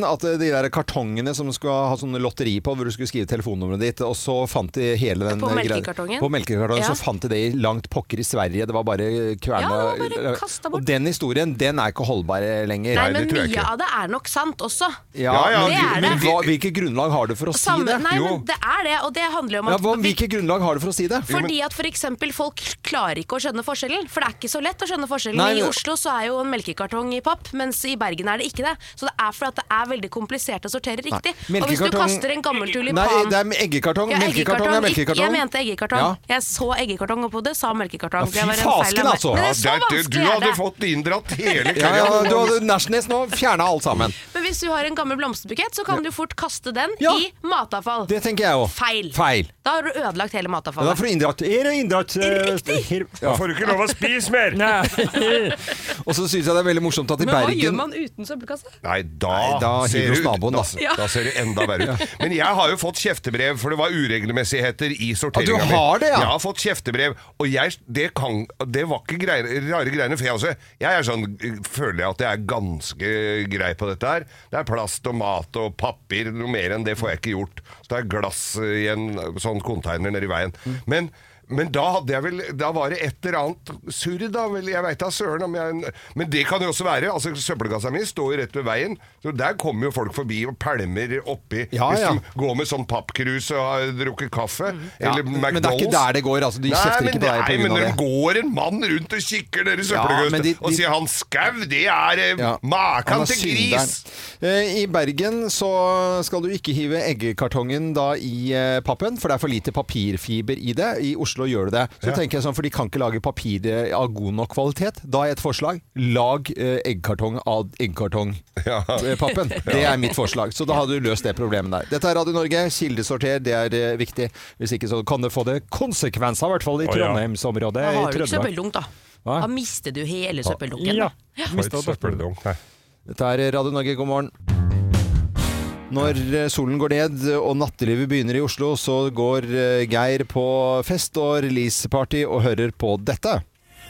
at de der kartongene som skulle ha sånne lotteri på, hvor du skulle skrive telefonnummeret ditt, og så fant de hele den På melkekartongen? På melkekartongen, ja. Så fant de det i langt pokker i Sverige. Det var bare kverna. Ja, det var bare kastet bort. Og den historien, den er ikke holdbar lenger. Nei, men mye av det er nok sant også. Ja, ja, det er det. Men hva, hvilke grunnlag har du for å Samme, si det? Nei, men det er det, og det handler jo om at ja, hva, Hvilke grunnlag har du for å si det? Fordi at for eksempel folk klarer ikke å skjønne forskjellen, for det er ikke så lett å skjønne forskjellen. Nei, I Oslo så er jo en melkekartong i papp, mens i Bergen er det ikke det. Så det er for at det er veldig komplisert å sortere riktig. Og hvis du kaster en gammel tulipan... Nei, det er eggekartong. Ja, melkekartong er melkekartong. Jeg mente eggekartong. Ja. Jeg så eggekartong oppå det, sa melkekartong. Ja, fy fasken, altså! Men det er så vanskelig. Du hadde fått inndratt hele ja, ja, du hadde Nærsnes nå, fjernet alt sammen. Men hvis du har en gammel blomsterbukett, så kan du fort kaste den ja. i matavfall. Det tenker jeg også. Feil. Feil. Da har du ødelagt hele matavfallet. Ja, da får du inndratt. Er det inndratt? Riktig! Da får du ikke lov å spise mer! Og så synes jeg det er veldig morsomt at i Men Bergen... hva gjør man uten søppelkasse? Nei, da, Nei, da ser hiver du naboen, da. Da, da ser det enda verre ut. Men jeg har jo fått kjeftebrev, for det var uregelmessigheter i sorteringen. Ja, du har det, ja? Jeg har fått kjeftebrev, og jeg, det, kan, det var ikke greier, rare greiene, for jeg også, jeg er sånn, føler jeg at jeg er ganske grei på dette her. Det er plast og mat og papir, noe mer enn det får jeg ikke gjort. Så det er glass i en sånn container nede i veien. Men Men da hadde jeg vel, da var det et eller annet surr da, vel, jeg vet da søren om jeg, men det kan jo også være, altså søppelkassa mi står rett ved veien, så der kommer jo folk forbi og pælmer oppi, ja, hvis ja. de går med sånn pappkrus og har drukket kaffe, ja, eller McDonald's. Men det er ikke der det går, altså, de kjefter ikke på deg på grunn av det. Nei, men når det går en mann rundt og kikker nede i søppelkøsten, ja, de, de, og sier han Skau, det er ja, makan til gris. I Bergen så skal du ikke hive eggekartongen da i pappen, for det er for lite papirfiber i det. I Oslo gjør du det. Så ja. tenker jeg sånn, for de kan ikke lage papir av god nok kvalitet. Da er et forslag. Lag eh, eggkartong av eggkartongpappen. Ja. Det er mitt forslag. Så da har du løst det problemet der. Dette er Radio Norge. Kildesorter, det er eh, viktig. Hvis ikke så kan det få det konsekvenser, i hvert fall i Trondheimsområdet. Da har du ikke søppeldunk, da. Hva? Da mister du hele søppeldunken. Ja. ja. For søppeldunk, nei. Dette er Radio Norge, god morgen. Når solen går ned og nattelivet begynner i Oslo, så går Geir på fest og releaseparty og hører på dette.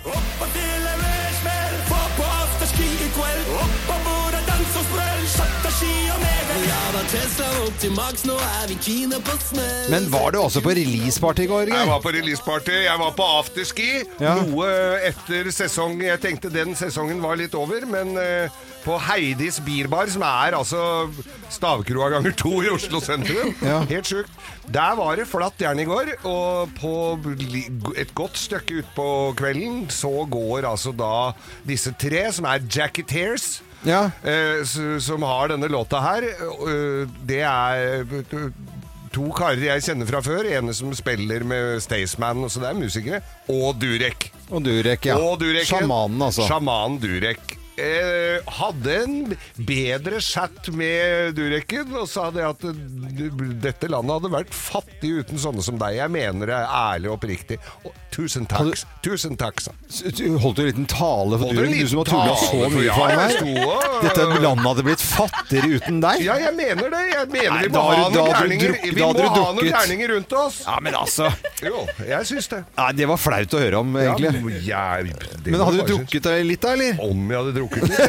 Men var du også på releaseparty i går, Geir? Jeg var på releaseparty, jeg var på afterski. Ja. Noe etter sesong. Jeg tenkte den sesongen var litt over, men uh, på Heidis Bierbar, som er altså Stavkroa ganger to i Oslo sentrum. Ja. Helt sjukt. Der var det flatt jern i går, og på et godt stykke ut på kvelden så går altså da disse tre, som er Jacketeers, ja. eh, som har denne låta her. Det er to karer jeg kjenner fra før. Ene som spiller med Staysman, og så det er musikere. Og Durek. Og Durek, ja. Og Durek, Sjamanen, altså. Sjamanen Durek. Eh, hadde en bedre chat med Dureken og sa det at dette landet hadde vært fattig uten sånne som deg. Jeg mener det er ærlig og oppriktig. Og tusen takk. Du, tusen takk. Du holdt jo en liten tale for Durek, du som har tulla så mye for meg. Dette landet hadde blitt fattigere uten deg. Ja, jeg mener det. Jeg mener Nei, vi må ha noen gærninger Vi må ha noen gærninger rundt oss. Ja, men altså Jo, jeg syns det. Nei, det var flaut å høre om, egentlig. Ja, jeg, men hadde du drukket deg litt da, eller? Om jeg hadde drukket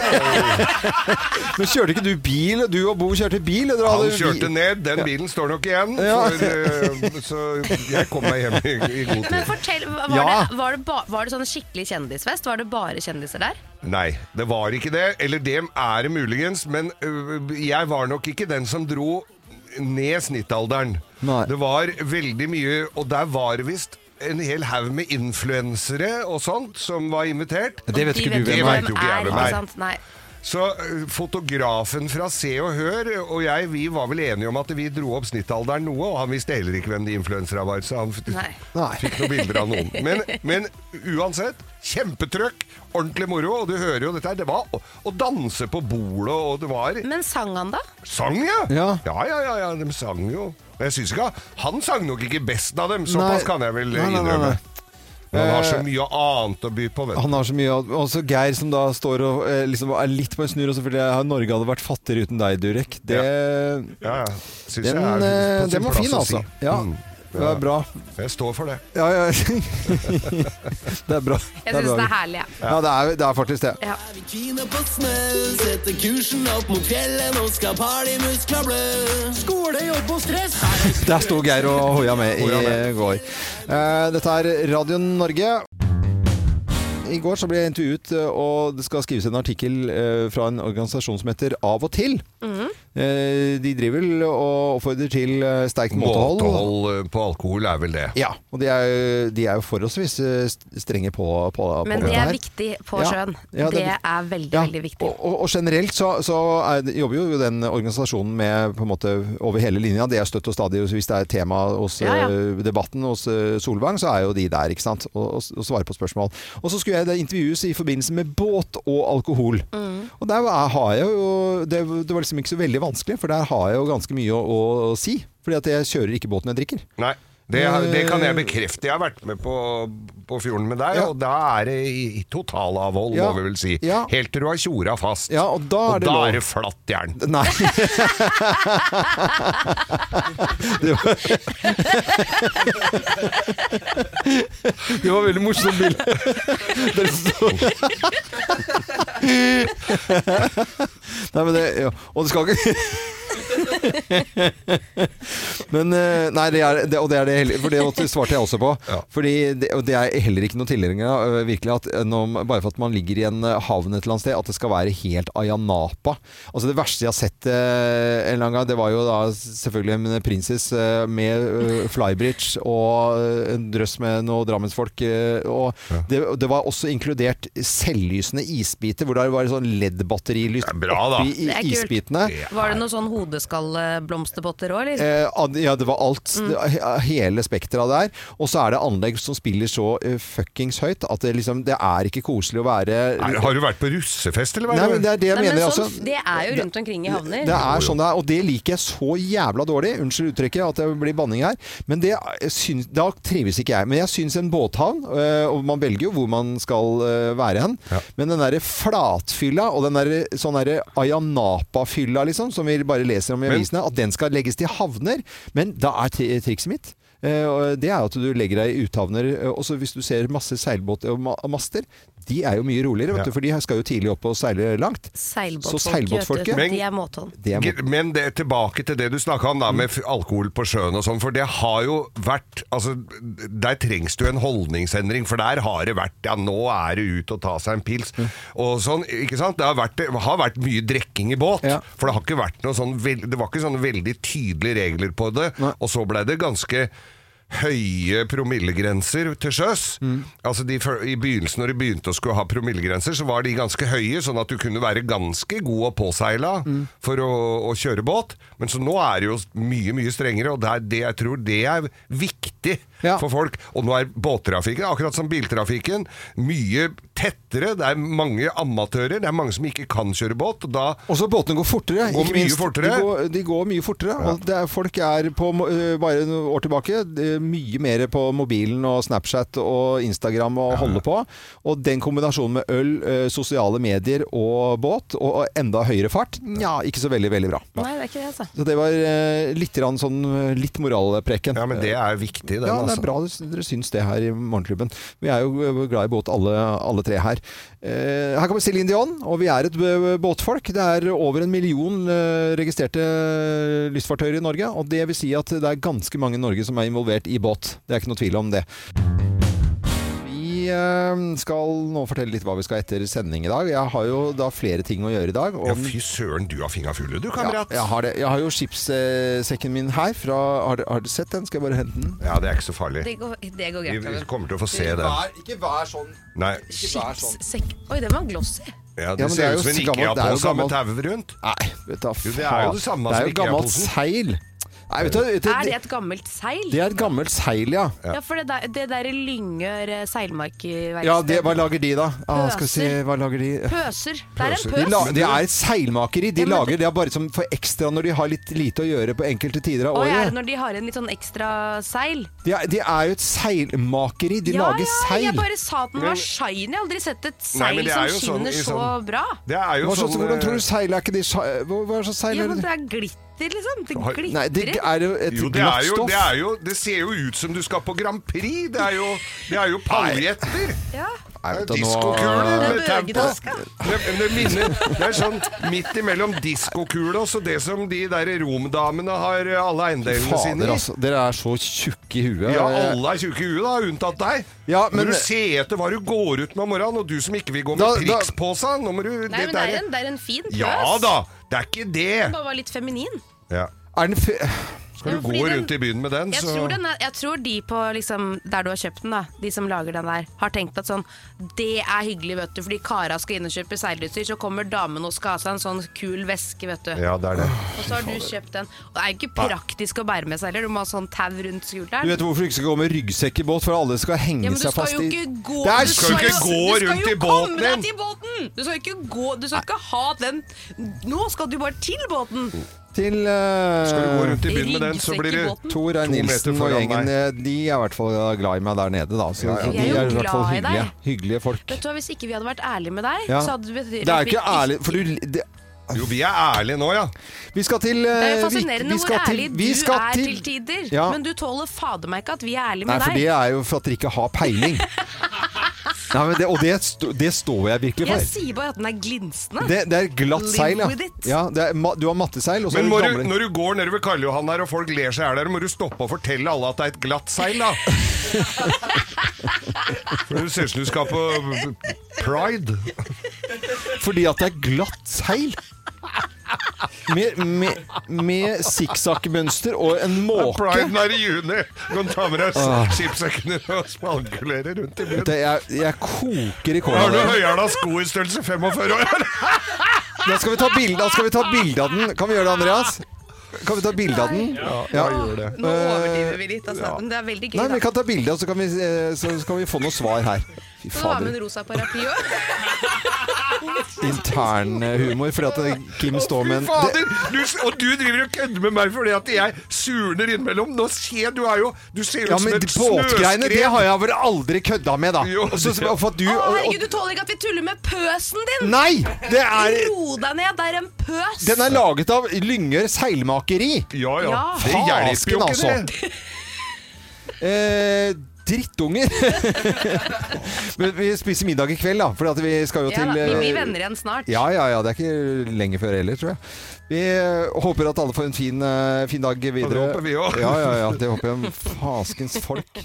Men kjørte ikke du bil? Du og Bo kjørte bil? Eller Han kjørte bil? ned, den bilen ja. står nok igjen ja. for, Så jeg kom meg hjem i, i god tid. Men fortell, var, ja. det, var, det ba, var det sånn skikkelig kjendisfest? Var det bare kjendiser der? Nei, det var ikke det. Eller det er det muligens. Men øh, jeg var nok ikke den som dro ned snittalderen. Nei. Det var veldig mye, og der var det visst en hel haug med influensere og sånt som var invitert. Det vet ikke du hvem er. Det vet jo ikke jeg hvem er. Så uh, fotografen fra Se og Hør og jeg, vi var vel enige om at vi dro opp snittalderen noe, og han visste heller ikke hvem de influensere var, så han Nei. fikk noen bilder av noen. Men, men uansett, kjempetrøkk, ordentlig moro, og du hører jo dette her, det var å, å danse på bordet, og det var... Men sang han da? Sang, ja? Ja, ja, ja, ja, ja de sang jo. Jeg synes ikke, han sang nok ikke best av dem, såpass kan jeg vel innrømme. Men han har så mye annet å by på, vet du. Han har så mye, også Geir som da står og eh, liksom er litt på en snur, og så fordi Norge hadde vært fattigere uten deg, Durek. Det, ja, ja, ja. Synes den, jeg er på sin den var fin, altså. si. Ja. Mm. Det er bra. Jeg står for det. Ja, ja. Det er bra. Jeg synes det er herlig, ja. Ja, det er, det er faktisk det. Ja. Kina på snø, setter kursen opp mot fjellet, nå skal partymuskler blø. Skole, jobb og stress. Der sto Geir og hoia med i går. Dette er Radio Norge. I går så ble jeg intervjuet, og det skal skrives en artikkel fra en organisasjon som heter Av og til. Mm. De driver og oppfordrer til sterkt måtehold. Måtehold på alkohol er vel det. Ja, og de er, de er jo forholdsvis strenge på, på, på Men dette her. det er viktig på sjøen. Ja, ja, det, det er veldig, ja, veldig viktig. Og, og generelt så, så er, jobber jo den organisasjonen med på en måte over hele linja. Det er støtt og stadig, hvis det er tema hos ja, ja. debatten hos Solvang, så er jo de der, ikke sant? Og, og, og svare på spørsmål. Og så skulle jeg det intervjues i forbindelse med båt og alkohol. Mm. Og der har jeg jo, det, det var liksom ikke så veldig vanskelig, for der har jeg jo ganske mye å, å si. Fordi at jeg kjører ikke båten jeg drikker. Nei, det, det kan jeg bekrefte. Jeg har vært med på, på fjorden med deg, ja. Og da er det i, i totalavhold, ja. Må vi vel si. Ja. Helt til du har tjora fast. Ja, og da er og det, da er det flatt jern. Nei. det, var det var veldig morsomt bilde. Det står Nei, men det ja. Og det skal ikke Men nei, det er det, og det er det heller, for det svarte jeg også på. Ja. Fordi det, og det er heller ikke noe tilhengig av virkelig at når, bare for at man ligger i en havn et eller annet sted, at det skal være helt Ayanapa. Altså det verste jeg har sett eh, en lang gang, det var jo da selvfølgelig en Princess eh, med uh, flybridge og uh, en drøss med noen drammensfolk. Uh, og ja. det, det var også inkludert selvlysende isbiter, hvor det var sånn L E D-batterilys oppi i, isbitene. Var det noe sånn hodeskallblomsterpotter òg, eller? Eh, ja, det var alt. Mm. Det, hele spekteret der. Og så er det anlegg som spiller så uh, fuckings høyt at det, liksom, det er ikke koselig å være Nei, Har du vært på russefest, eller hva? Nei, men det er det jeg Nei, mener. Men altså. sånn, det er jo rundt omkring i havner. Det er sånn det er, og det liker jeg så jævla dårlig. Unnskyld uttrykket at det blir banning her. Men det syns, da trives ikke jeg. Men jeg syns en båthavn, uh, og man velger jo hvor man skal uh, være hen, ja. Men den derre flatfylla og den derre sånn derre Ayanapa-fylla, liksom, som vi bare leser om i avisene, at den skal legges til havner. Men da er trikset mitt det er at du legger deg i uthavner. Også hvis du ser masse seilbåter og master, de er jo mye roligere, vet du, for de skal jo tidlig opp og seile langt. Seilbåtfolket, men, de er måthold. Men det, tilbake til det du snakket om da, med alkohol på sjøen og sånn, for det har jo vært, altså, der trengs du en holdningsendring, for der har det vært, ja, nå er det ut og ta seg en pils, mm. og sånn, ikke sant? Det har vært, det har vært mye drekking i båt, ja. For det har ikke vært noe sånn, det var ikke sånne veldig tydelige regler på det, Nei. Og så ble det ganske høye promillegrenser til sjøs. Mm. Altså de, i begynnelsen når de begynte å skulle ha promillegrenser, så var de ganske høye, sånn at du kunne være ganske god og påseila mm. for å, å kjøre båt. Men så nå er det jo mye, mye strengere, og det er det jeg tror det er viktig ja. For folk. Og nå er båttrafikken, akkurat som biltrafikken, mye tettere. Det er mange amatører, det er mange som ikke kan kjøre båt. Og da også båtene går fortere. Går mye fortere. De går, de går mye fortere. Ja. Og det er, folk er på, uh, bare noen år tilbake, mye mer på mobilen og Snapchat og Instagram og ja. Holde på. Og den kombinasjonen med øl, uh, sosiale medier og båt, og, og enda høyere fart, ja, ikke så veldig, veldig bra. Nei, det er ikke det, altså. Så det var uh, litt, sånn, litt moralpreken. Ja, men det er viktig, den, ja, altså. Det er bra dere syns det her i Morgenklubben. Vi er jo glad i båt, alle, alle tre her. Uh, her kommer Céline Dion, og vi er et båtfolk. Det er over en million uh, registrerte lystfartøyer i Norge, og det vil si at det er ganske mange i Norge som er involvert i båt. Det er ikke noe tvil om det. Vi skal nå fortelle litt hva vi skal etter sending i dag. Jeg har jo da flere ting å gjøre i dag. Ja, fy søren, du har fingra fulle, du, kamerat. Ja, jeg har det. Jeg har jo skipssekken min her fra, har, har du sett den? Skal jeg bare hente den? Ja, det er ikke så farlig. Det går, det går greit. Vi, vi kommer til å få se ikke den. Vær, ikke vær sånn. Nei. Skipssekk. Oi, det var glossy. Ja, det, ja, ser ut som en Ikea-pose med tau rundt. Nei, vet du, jo, det er jo det samme som Ikea-posen. Det er jo gammelt seil. Nei, vet du, vet du, er det et gammelt seil? Det er et gammelt seil, ja. Ja, ja for det der, det der Lyngør seilmarkverksted. Ja, det, hva lager de da? Ah, skal vi se, hva lager de? Pøser. Det er en pøs. De la, det er et seilmakeri. De ja, lager det, det er bare som for ekstra når de har litt lite å gjøre på enkelte tider av året. Og er det når de har en litt sånn ekstra seil? De er, de er jo et seilmakeri. De ja, lager ja, seil. Jeg bare sa at den var shiny. Jeg har aldri sett et seil Nei, som skinner sånn, så sånn, bra. Det er jo hva, sånn, hvordan tror du seil er ikke de Hva, hva er så seil? Ja, men det er glitter. glitter, liksom. Det glitrer. Nei, det er jo et jo, det er glatt jo, stoff. det, er jo, det ser jo ut som du skal på Grand Prix. Det er jo, det er jo paljetter. Ja. Diskokuler med tau på. Bøgedaska. Det, det, minner, det er sånn midt imellom diskokule og så det som de der romdamene har alle eiendelene Fader, sine i. altså, dere er så tjukke i huet. Ja, alle er tjukke i huet da, unntatt deg. Ja, men, må du se etter hva du går ut med om morgenen, og du som ikke vil gå med Da- da- priks på seg, nå må du... Nei, men det er, en, det er en fin pøs. Ja da, det er ikke det. Den bare var litt feminin. Ja. Er den fe... Skal du Ja, gå fordi den- rundt i byen med den, Jeg så... tror, den er, jeg tror de på liksom, der du har kjøpt den, da, de som lager den der, har tenkt at sånn, det er hyggelig, vet du, fordi Kara skal inn og kjøpe seilutstyr, så kommer damen og skal ha seg en sånn kul veske, vet du. Ja, det er det. Og så har du kjøpt den. Og det er jo ikke praktisk å bære med seg heller, du må ha sånn tau rundt Du skulderen. vet hvorfor du ikke skal gå med ryggsekk i båt, for alle skal henge Ja, men du seg skal fast jo i... ikke gå, Det er du skal jo ikke gå du rundt skal i jo båten komme deg din. til båten! Du skal ikke gå, du skal ikke ha den. Nå skal du bare til båten. Til uh, Skal du gå rundt i byen med den, så blir det Tor Rein to meter Nilsen og foran gjengen, deg. de er i hvert fall glad i meg der nede, da. Så, Ja, ja. så Vi de er jo er i hvert fall glad i hyggelige, deg. hyggelige folk. Vet du hva, hvis ikke vi hadde vært ærlige med deg, Ja. så hadde det betydd Det er at jo vi ikke ærlig, for du... Det, Jo, vi er ærlige nå, ja. vi skal til... uh, Det er jo vi- fascinerende vi hvor skal til- ærlig vi du skal er til- til tider. Ja. Men du tåler fader meg ikke at vi er ærlige Nei, med for det deg. er jo for at dere ikke har peiling. Nei, men det, og det, sto, det står jeg virkelig Jeg for. sier bare at den er glinsende. Det, det er glatt Live seil, ja. with it. ja det er, ma- du har matteseil, og så Men er må det du, gamle... når du går nedover Karl Johan her, og folk ler seg her der, må du stoppe og fortelle alle at det er et glatt seil, da. For det ser ut som du skal på Pride. Fordi at det er glatt seil. Med, med, med sikksakk-mønster og en måke. Priden er i juni. Nå tar med deg Ah. skipssekkene og smalkulerer rundt i byen. Vet du, Jeg, jeg koker i Har du kåla. høyhæla sko i størrelse femogfyrre år? Da skal vi ta bilde, da skal vi ta bilde av den. Kan vi gjøre det, Andreas? Kan vi ta bilde av den? Ja, ja, gjør det. Nå overdriver vi litt, altså. Men det er veldig gøy, Nei, men vi da. kan ta bilde, og så kan vi, eh, så skal vi få noe svar her. Fy Så har vi fader. en rosa paraply òg. Intern eh, humor, fordi at eh, Kim står med en... Fy fader! Du, og du driver og kødder med meg fordi at jeg surner innimellom. Nå ser du er jo Du ser ut Ja, som men et båtgreiene, det snøskred. har jeg vel aldri kødda med, da. Jo, Og så- det- for at du, Å, og, herregud, du tåler ikke at vi tuller med pøsen din! Nei! Det er, Ro deg ned, det er en pøs! den er laget av Lyngør seilmakeri. Ja, ja. Ja. Det hjelper jo Fasken, ikke, altså. det. Eh, drittunger. Men vi spiser middag i kveld, da. For at vi skal jo Ja, til da, vi eh, blir venner igjen snart. Ja, ja, ja. Det er ikke lenge før heller, tror jeg. Vi eh, håper at alle får en fin, eh, fin dag videre. det håper vi også. Ja, ja, ja. Det håper jeg. Faskens folk.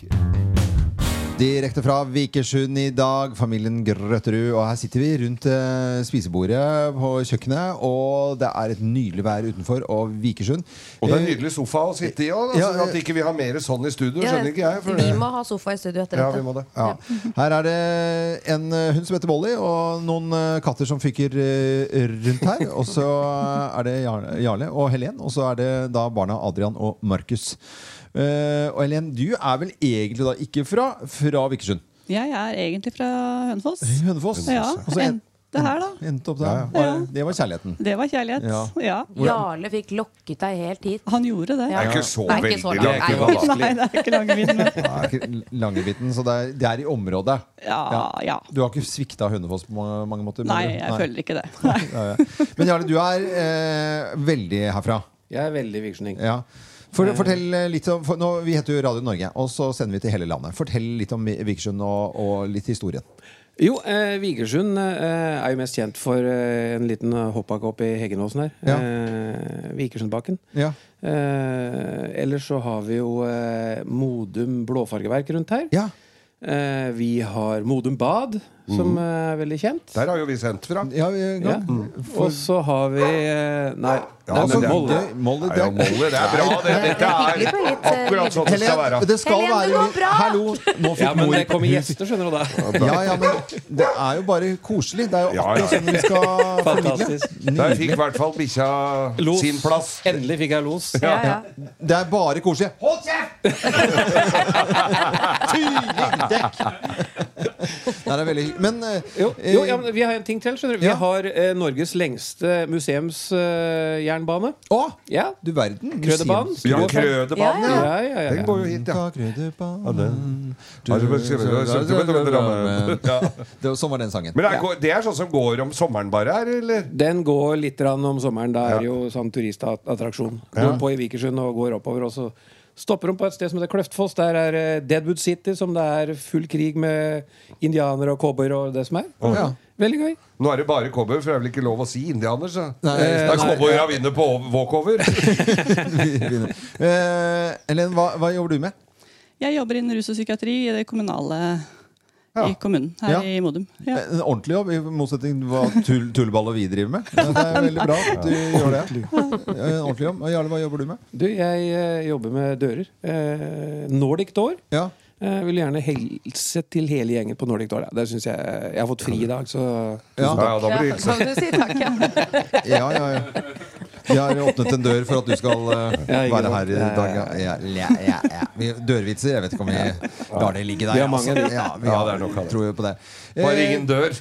Direkte fra Vikersund i dag, familien Grøtterud. Og her sitter vi rundt eh, spisebordet på kjøkkenet, og det er et nydelig vær utenfor, og Vikersund. Og det er en Eh, nydelig sofa å sitte i òg. Ja, Altså, at ikke vi har mer sånn i studio, Ja, skjønner ikke jeg. For vi det. må ha sofa i studio etter Ja, dette. vi må det. Ja. Her er det en eh, hund som heter Molly, og noen eh, katter som fyker eh, rundt her. Og så er det Jarle, Jarle og Helen, og så er det da barna Adrian og Markus. Eh, og Helen, du er vel egentlig da ikke fra, fra Vikersund? Jeg er egentlig fra Hønefoss. Hønefoss? Ja, Og så en- endte her da. Endte opp der. Ja, ja. Bare- Det var kjærligheten. Det var kjærlighet. Ja. Ja. Jarle fikk lokket deg helt hit. Han gjorde det. Ja. Det er ikke så Det er ikke veldig så langt. langt. Det var vanskelig. Nei, det er ikke Langebiten. men- Det er ikke Langebiten, så det er, det er i området. Ja, ja. Du har ikke svikta Hønefoss på mange, mange måter? Nei, men- jeg føler ikke det. Ja, ja. Men Jarle, du er eh, veldig herfra. Jeg er veldig vikersunding. Ja. For, fortell litt om, for, nå, Vi heter jo Radio Norge, og så sender vi til hele landet. Fortell litt om Vikersund og, og litt historien. Jo, eh, Vikersund eh, er jo mest kjent for eh, en liten hoppbakke opp i Heggenåsen her. Ja. Eh, Vikersundbakken. Ja. Eh, ellers så har vi jo eh, Modum blåfargeverk rundt her. Ja. Eh, vi har Modum bad, som er veldig kjent. Der har jo vi sendt fra. Ja, vi, Ja. Og så har vi eh, Nei, Ja, nei men men det- Molde. Molde, Ja, ja, Molde, det er bra. Det, dette er akkurat sånn det skal være. Helen, det skal Helen, være det går litt- bra! Hallo, nå fikk Ja, men mor det kommer gjester, skjønner du da. Ja, ja, men det er jo bare koselig. Det er jo Ja, ja. akkurat sånn vi skal formidle. Fantastisk. Der fikk i hvert fall bikkja Los. sin plass. Endelig fikk jeg los. Ja, ja. Det er bare koselig. Hold kjeft! Tydelig dekk! Det er veldig hyggelig. Men eh, jo, jo, ja, men vi har en ting til, skjønner du. Vi Ja. har eh, Norges lengste museumsjernbane. Å, ja. du verden. Krøderbanen. Museums- Ja, Krøderbanen, ja. Ja, ja, ja. Den går jo hit, ja. Krøderbanen. Ja, den. Ja. Det var, sånn var den sangen. Men det er, det er sånn som går om sommeren bare her, eller? Den går litt grann om sommeren. Da er det jo sånn turistattraksjon. Går Ja. på i Vikersund og går oppover, og så stopper de på et sted som heter Kløftfoss. Der er eh, Deadwood City, som det er full krig med indianere og cowboyer og det som er. Ja. Veldig gøy. Nå er det bare cowboyer, for det er vel ikke lov å si indianer, så Nei, det er nei, cowboyer ja. som vinner på walkover. eh, Ellen, hva, hva jobber du med? Jeg jobber innen rus og psykiatri i det kommunale i kommunen her Ja. i Modum. Ja. En ordentlig jobb, i motsetning til hva tull, tullball og vi driver med. Ja, det er veldig bra at du gjør det. Ja, en ordentlig jobb. Jarle, hva jobber du med? Du, jeg eh, jobber med dører. Eh, Nordic Door. Ja. Jeg vil gjerne helse til hele gjengen på Nordic Door. Da. Det synes jeg, jeg har fått fri i dag, så Ja. tusen takk. Ja, da blir det hilse. Kan du si takk, ja. Ja, ja, ja. Vi har åpnet en dør for at du skal uh, Ja, ikke være sant. her i dag. Ja, ja, ja, ja, ja. Vi, dørvitser, jeg vet ikke om vi lar det ligge der. Vi har mange, altså. vi. Ja, vi Ja, har, det er nok, tror jo på det. Bare Eh, ingen dør.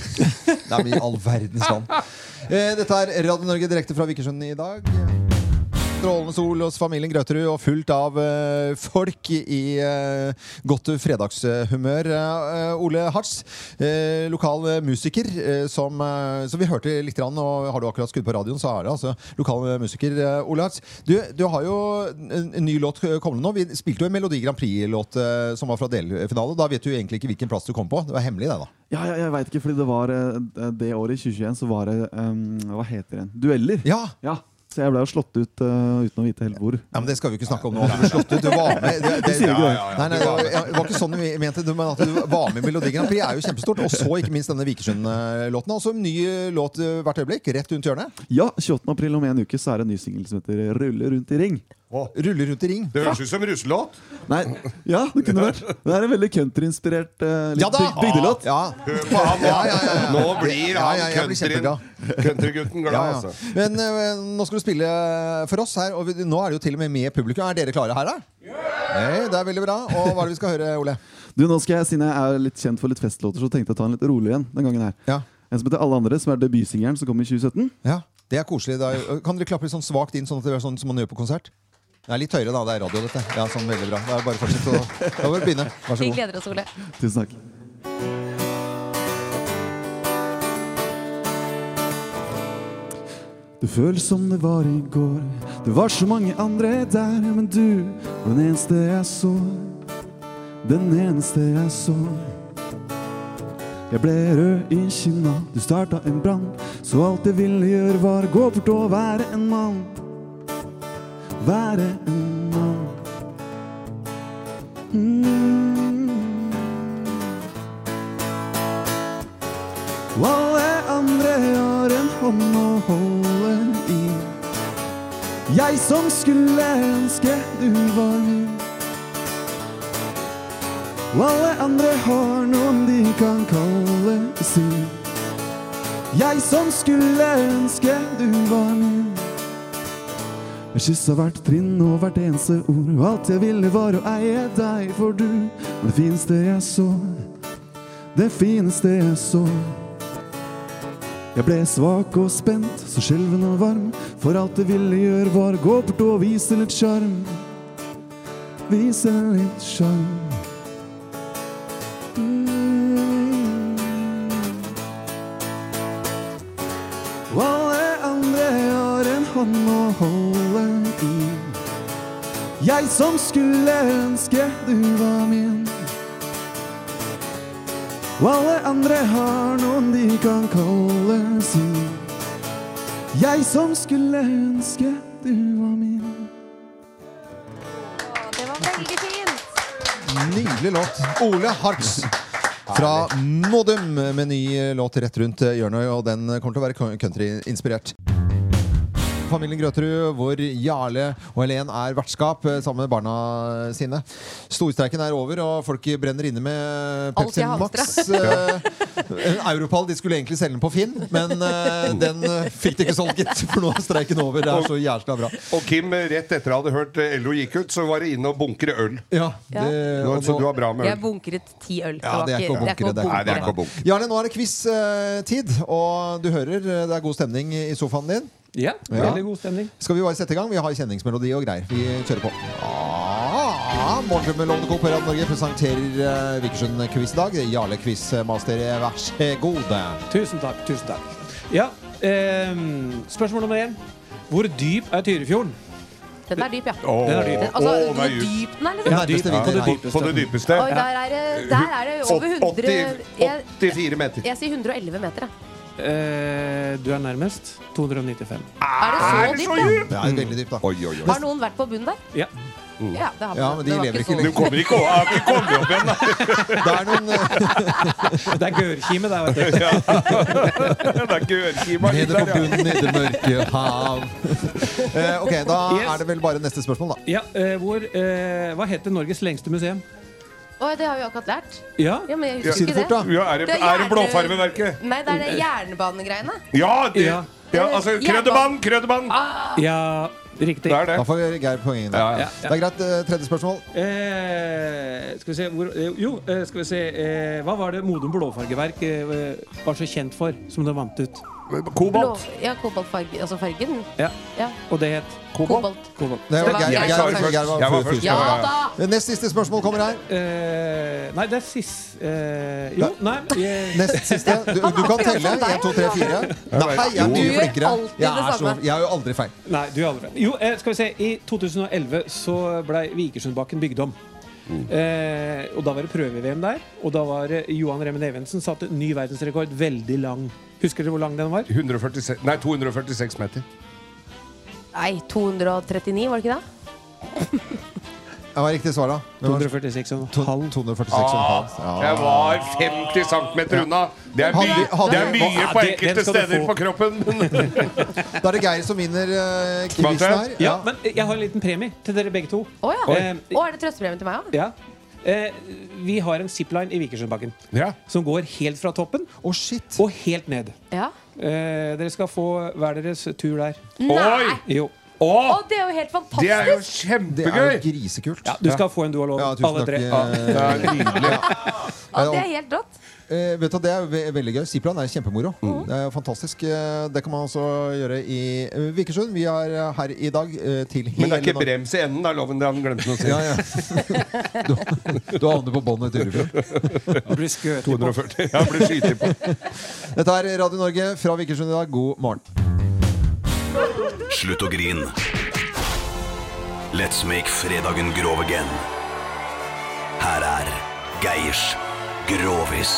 Nei, men i all verdens land. Eh, dette er Radio Norge direkte fra Vikersund i dag. Strålende sol hos familien Grøterud og fullt av eh, folk i eh, godt fredagshumør. Eh, Ole Hartz, eh, lokal musiker, eh, som, eh, som vi hørte litt grann, og har du akkurat skudd på radioen, så er det altså lokal musiker. Eh, Ole Hartz, du, du har jo en, en ny låt kommende nå. Vi spilte jo en Melodi Grand Prix-låt eh, som var fra delfinale. Da vet du egentlig ikke hvilken plass du kom på. Det var hemmelig, det da. Ja, jeg, jeg vet ikke, fordi det var eh, det året i tjue tjueen så var det um, hva heter det? Dueller. Ja. ja. Så jeg ble jo slått ut uh, uten å vite helt hvor. Ja, men det skal vi ikke snakke om nå. At du ble slått ut. Du var med. Det, det, Du sier ikke det. Ja, ja, ja. Nei, nei, det var, det var ikke sånn vi mente det, men at du var med i Melodi Grand Prix er jo kjempestort. Og så ikke minst denne Vikersund-låten. Altså en ny låt hvert øyeblikk, rett rundt hjørnet. Ja, tjueåttende april om en uke så er det en ny single som heter Rulle rundt i ring. Oh. Ruller rundt i ring. Det høres ut som russelåt. Nei, ja, det kunne vært. Det er en veldig countryinspirert, uh, litt Ja da! byg- bygdelåt. Ja. Hør på han, Ja, ja, ja, ja. Nå blir Ja, han ja, jeg blir countryen- kjempebra. countrygutten glad, Ja, ja. altså. Men uh, nå skal du spille for oss her, og vi, nå er det jo til og med med publikum. Er dere klare her, da? Hey, det er veldig bra. Og hva er det vi skal høre, Ole? Du, nå skal jeg, siden jeg er litt kjent for litt festlåter, så tenkte jeg å ta en litt roligere en den gangen her. Ja. En som heter Alle andre, som er debutsingeren som kom i tjue sytten. Ja, det er koselig. Da. Kan dere klappe litt sånn svagt inn, sånn at det er sånn som man gjør på konsert? Det er litt høyere da, det er radio dette. Ja, sånn veldig bra. Det er bare fortsett å Da må vi begynne. Vær så Vi god. gleder oss, Ole. Tusen takk. Det føles som det var i går. Det var så mange andre der, men du var den eneste jeg så. Den eneste jeg så. Jeg ble rød i kinna, du starta en brann. Så alt jeg ville gjøre var gå bort og være en mann. Være en mann. Mm. Og alle andre har en hånd å holde i. Jeg som skulle ønske du var min. Og alle andre har noen de kan kalle sin. Jeg som skulle ønske du var min. Jeg kysset hvert trinn og hvert eneste ord, og alt jeg ville var å eie deg, for du var det fineste jeg så. Det fineste jeg så. Jeg ble svak og spent, så skjelven og varm, for alt jeg ville gjøre var gå bort og vise litt sjarm. Vise litt sjarm. Og alle andre har en hånd å holde i. Jeg som skulle ønske du var min. Og alle andre har noen de kan kalle sin. Jeg som skulle ønske du var min. Det var veldig fint. Nydelig låt. Ole Hartz fra Modum med ny låt rett rundt hjørnet, og den kommer til å være country-inspirert. familien Grøterud, hvor Jarle og Helen er vertskap sammen med barna sine. Storstreiken er over, og folk brenner inne med Pepsi Max. En Europall, de skulle egentlig selge den på Finn, men uh, den uh, fikk de ikke solgt, for nå er streiken over. Det er så jævlig bra. Og Kim, rett etter å hadde hørt L O gikk ut, så var det inne og bunkre øl. Ja, det, nå, så du var bra med øl. Jeg bunkret ti øl. Ja, det er ikke å bunkre. Det Nei, det er ikke å bunkre. Jarle, nå er det quiz-tid, og du hører det er god stemning i sofaen din. Ja, veldig god stemning. Skal vi bare sette i gang? Vi har kjenningsmelodi og greier. Vi kjører på. Ah, Morgenklubben med Lovende Co på Radio Norge presenterer uh, Vikersund-quiz i dag. Jarle Quizmaster, vær så god. Tusen takk, tusen takk. Ja, eh, spørsmål nummer én. Hvor dyp er Tyrifjorden? Den er dyp, ja. Oh, den er dyp. Den, altså, oh, hvor dyp den er, liksom? Den er dyp, ja, på, det dypeste. på det dypeste. Oi, der er det, der er det over hundre... Jeg, åttifire meter. Jeg sier hundre og elleve meter, jeg. Eh, du er nærmest. to hundre og nittifem. Er det så dypt, da? Det er veldig dypt, da. Oi, oi, oi. Har noen vært på bunnen der? Ja. Mm. Ja, det har ja, men de det lever ikke så... lenger. Du kommer ikke opp, ikke kommet opp igjen, da. Det er noen... det er gørkime der, vet du. Ja. Det er gørkime. Nede på bunnen i det mørke hav. eh, ok, da yes. er det vel bare neste spørsmål, da. Ja, eh, hvor, eh, hva heter Norges lengste museum? Åh, det har vi akkurat lært. Ja, ja men jeg husker ja. ikke det. Ja, er det, det er det blåfarveverket? Nei, det er det jernbanegreiene. Ja, det, ja. ja altså, krøddebanen, krøddebanen. Ah. Ja, riktig. Det er det. Da får Geir poenget. Ja, ja. Det er greit. Tredje spørsmål. Eh, skal vi se hvor, Jo, skal vi se eh, hva var det Modum blåfargeverk eh, var så kjent for, som det vant ut? Kobolt. Blå, ja, koboltfarge, altså fargen. Ja. ja. Og det het? Kobolt. Kobolt. Det var Geir, Geir, Geir, Geir var, var først. Ja da! Nest siste spørsmål kommer her. Eh, nei, det er sist eh, Jo, nei jeg... Nest siste. Du, du kan telle. en, to, tre, fire. Nei, jeg er mye flinkere. Jeg er, så, jeg er jo aldri feil. Nei, du er aldri feil. Jo, eh, skal vi se. I to tusen og elleve så ble Vikersundbakken bygd om. Mm. Eh, og da var det prøve-V M der. Og da var Johan Remmen Evensen satte ny verdensrekord veldig lang. Husker dere hvor lang den var? hundre og førtiseks, nei, to hundre og førtiseks meter. Nei, to hundre og trettini, var det ikke det? Det var riktig svar, da. to hundre og førtiseks komma fem. to hundre og førtiseks komma fem. Ah, jeg var femti centimeter unna. Det er mye, det er mye på enkelte steder på kroppen. Da er det Geir som vinner uh, quizen her. Ja, men jeg har en liten premie til dere begge to. Å ja. Eh, og er det trøstepremie til meg også? Ja. Eh, vi har en zipline i Vikersundbakken ja. som går helt fra toppen oh, shit. og helt ned. Ja. Eh, dere skal få hver deres tur der. Nei! Jo. Åh, oh, det er jo helt fantastisk. Det er jo kjempegøy. Det er jo grisekult. Ja, du skal få en dualog. Ja, tusen takk. Ja. Det er nydelig. Ja, det er helt rått. Eh, vet du, det er ve veldig gøy. Zipline er kjempemoro. Mm. Det er fantastisk. Det kan man også gjøre i Vikersund. Vi er her i dag eh, til hele... Men det er ikke brems i enden, da, loven. Det har han glemt å si. Ja, ja. Du, du havner på båndet til Urefjord. Du blir skøt to hundre og førti. Ja, blir skytet på. Dette er Radio Norge fra Vikersund i dag. God morgen. Slutt å grin. Let's make fredagen grov again. Her er Geirs Grovis.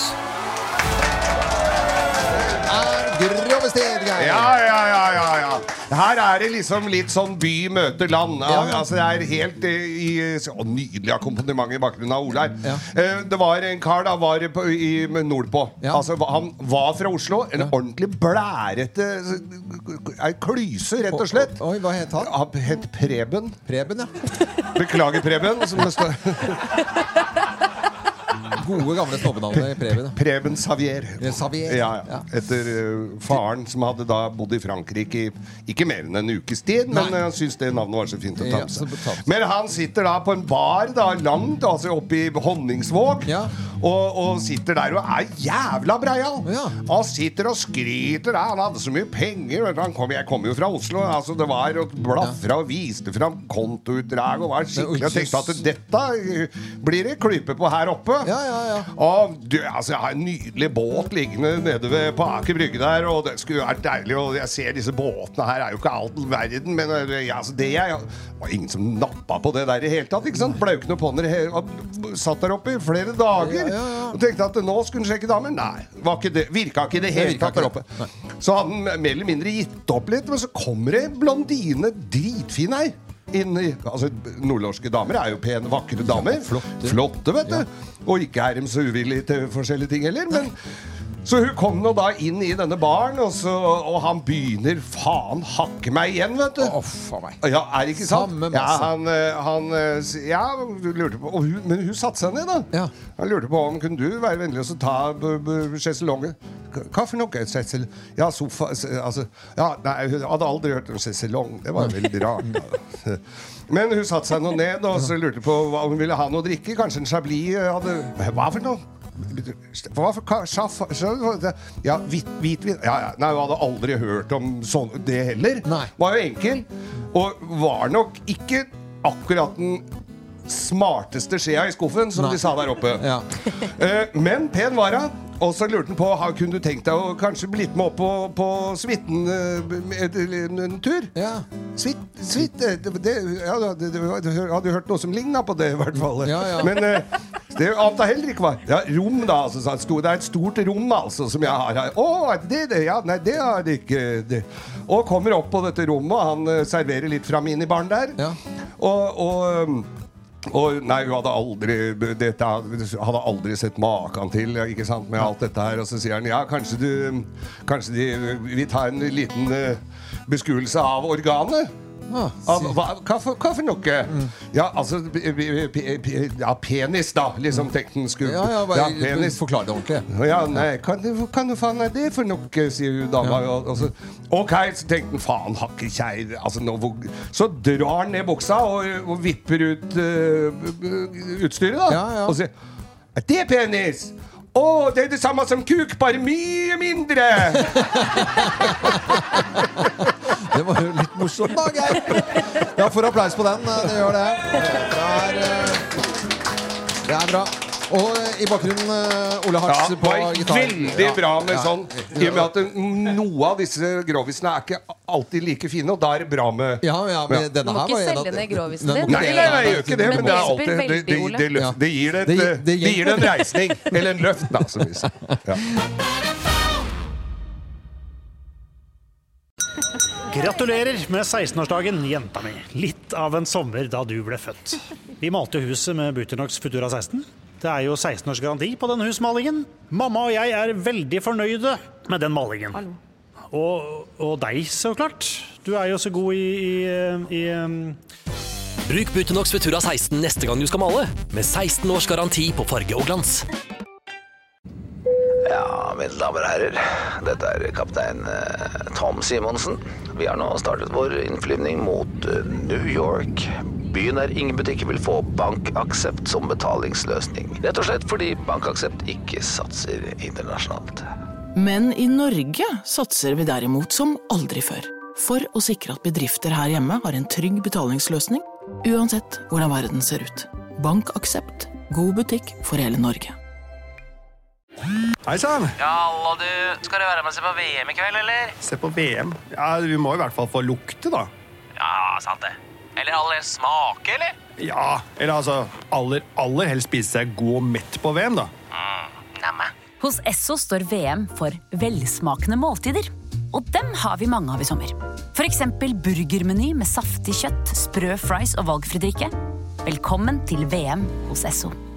Grovested, Geir. Ja, ja, ja, ja, ja. Her er det liksom litt sånn by møter land. Ja, ja. Altså det er helt i, å, nydelig akkompagnement i bakgrunnen av Olar. Ja. Eh, det var en kar da var på, i nordpå. Ja. Altså han var fra Oslo. En ja. ordentlig blærete en klyse, rett og slett. Oi, hva het han? Han het Preben. Preben, ja. Beklager, Preben. Som det står. Gode gamle snobbenavnet Preben. Preben Xavier. Xavier. Ja, ja. Etter uh, faren som hadde da bodd i Frankrike i ikke mer enn en ukes tid, men uh, han syntes det navnet var så fint å ta med seg. Ja, men han sitter da på en bar da, langt, altså oppe i Honningsvåg, ja. og, og sitter der og er jævla breial. Ja. Han sitter og skryter da. Han hadde så mye penger. Han kom, jeg kom jo fra Oslo, altså det var og blafra og viste fram kontoutdrag og var skikkelig. Jeg tenkte at dette uh, blir det klype på her oppe. Ja, ja. Ja. Og du, altså, jeg har en nydelig båt liggende nede ved, på Aker Brygge der, og det skulle vært deilig. Og jeg ser disse båtene her er jo ikke all verden, men ja, altså, det jeg, var ingen som nappa på det der i hele tatt, ikke sant? Blaukende påner satt der oppe i flere dager. Ja, ja, ja. Og tenkte at nå skulle han sjekke damer. Nei, var ikke det, virka ikke det hele tatt der oppe. Nei. Så hadde han mer eller mindre gitt opp litt, men så kommer det blondine dritfin her. Inn i, altså nordnorske damer er jo pene, vakre damer. Flotte, Flotte vet du. Ja. Og ikke er de så uvillige til forskjellige ting heller. Men Så hun kom nå da inn i denne baren, og, så, og han begynner faen hakke meg igjen, vet du. Åh, faen meg. Ja, er det ikke sant? Samme Ja, masse. han, eh, han eh, ja, lurte på, og hun, men hun satte seg ned da. Ja. Han lurte på om, kunne du være vennlig og så ta b- b- sjeselongen? Hva for noe? Sjessel? Ja, sofa, s- altså, ja, nei, hun hadde aldri hørt om sjeselong. Det var veldig rart da. Men hun satte seg nå ned, og så lurte på hva hun ville ha noe å drikke. Kanskje en chablis eh, hadde... Hva for noe? Hva for ka- sjaf, sjaf, ja, hvit, hvitvin ja, ja. Nei, hun hadde aldri hørt om sånn, det heller. Var jo enkel. Og var nok ikke akkurat den smarteste skjea i skuffen, som Nei. de sa der oppe. Ja. Eh, Men pen var han. Og så lurte han på, ha- kunne du tenkt deg å kanskje bli litt med opp på, på suiten eh, med en, en tur? Ja. Suite, suite, det, det, ja, det, det, det, hadde jo hørt noe som lignet på det i hvert fall. Ja, ja. Men eh, det ante jeg heller ikke var. Ja, rom da, altså, så sto- det er et stort rom altså, som jeg har her. Å, det, det, ja, nei, det er det ikke. Det. Og kommer opp på dette rommet, og han eh, serverer litt fra minibaren der. Ja. Og, og Og nei, hun hadde aldri dette, hadde aldri sett maken til, ikke sant, med alt dette her. Og så sier han, ja, kanskje du Kanskje de vil ta en liten uh, beskuelse av organet? Ah, av, hva, hva, for, hva for noe? Mm. Ja, altså p- p- p- ja, penis da, liksom tenkte han skulle. Ja, ja, bare penis. forklar det ordentlig. Ja, nei, kan du, kan du faen er det for noe, sier hun dama. Ja. Og, og så, ok, så tenkte han, faen, hakkekjær. Altså, nå, hvor- så drar han ned buksa og, og vipper ut uh, utstyret da. Ja, ja. Og sier, er det penis? Å, det er det samme som kuk, bare mye mindre. Det var jo litt morsomt da, Geir. Ja, får applaus på den. Det gjør det. Det er, eh, det er bra. Og eh, i bakgrunnen eh, Ole Hartz Ja, på var gitar. veldig Ja, bra med ja. sånn. I og med at det- noe av disse grovisene er ikke alltid like fine, og da er det bra med Ja, ja, men denne Du må her ikke var en av- selge ned grovisen Den- din. Nei, nei, nei, jeg gjør ikke det, men, Men det er det alltid hjelper det, det, veldig, det, det, Ja. løft, det gir det et, Det- det, det gir det en hjelper. reisning. Eller en løft, da, som vi sier. Ja. Gratulerer med seksten-årsdagen, jenta mi. Litt av en sommer da du ble født. Vi malte huset med Buternox Futura seksten. Det er jo seksten års garanti på denne husmalingen. Mamma og jeg er veldig fornøyde med den malingen. Og, og deg, så klart. Du er jo så god i, i, i um... Bruk Buternox Futura seksten neste gang du skal male, med seksten års garanti på farge og glans. Ja, mine damer og herrer. Dette er kaptein eh, Tom Simonsen. Vi har nå startet vår innflyvning mot eh, New York. Byen der ingen butikker vil få BankAxept som betalingsløsning. Rett og slett fordi BankAxept ikke satser internasjonalt. Men i Norge satser vi derimot som aldri før. For å sikre at bedrifter her hjemme har en trygg betalingsløsning, uansett hvordan verden ser ut. BankAxept. God butikk for hele Norge. Hei sann! Ja, hallo du. Skal du være med og se på V M i kveld, eller? Se på V M. Ja, vi må i hvert fall få lukte, da. Ja, sant det. Eller aller helst smake, eller? Ja, eller altså aller, aller helst spise seg god og mett på V M, da. Mm, nemme. Hos Esso står V M for velsmakende måltider. Og dem har vi mange av i sommer. For eksempel burgermeny med saftig kjøtt, sprø fries og valgfri drikke. Velkommen til V M hos Esso.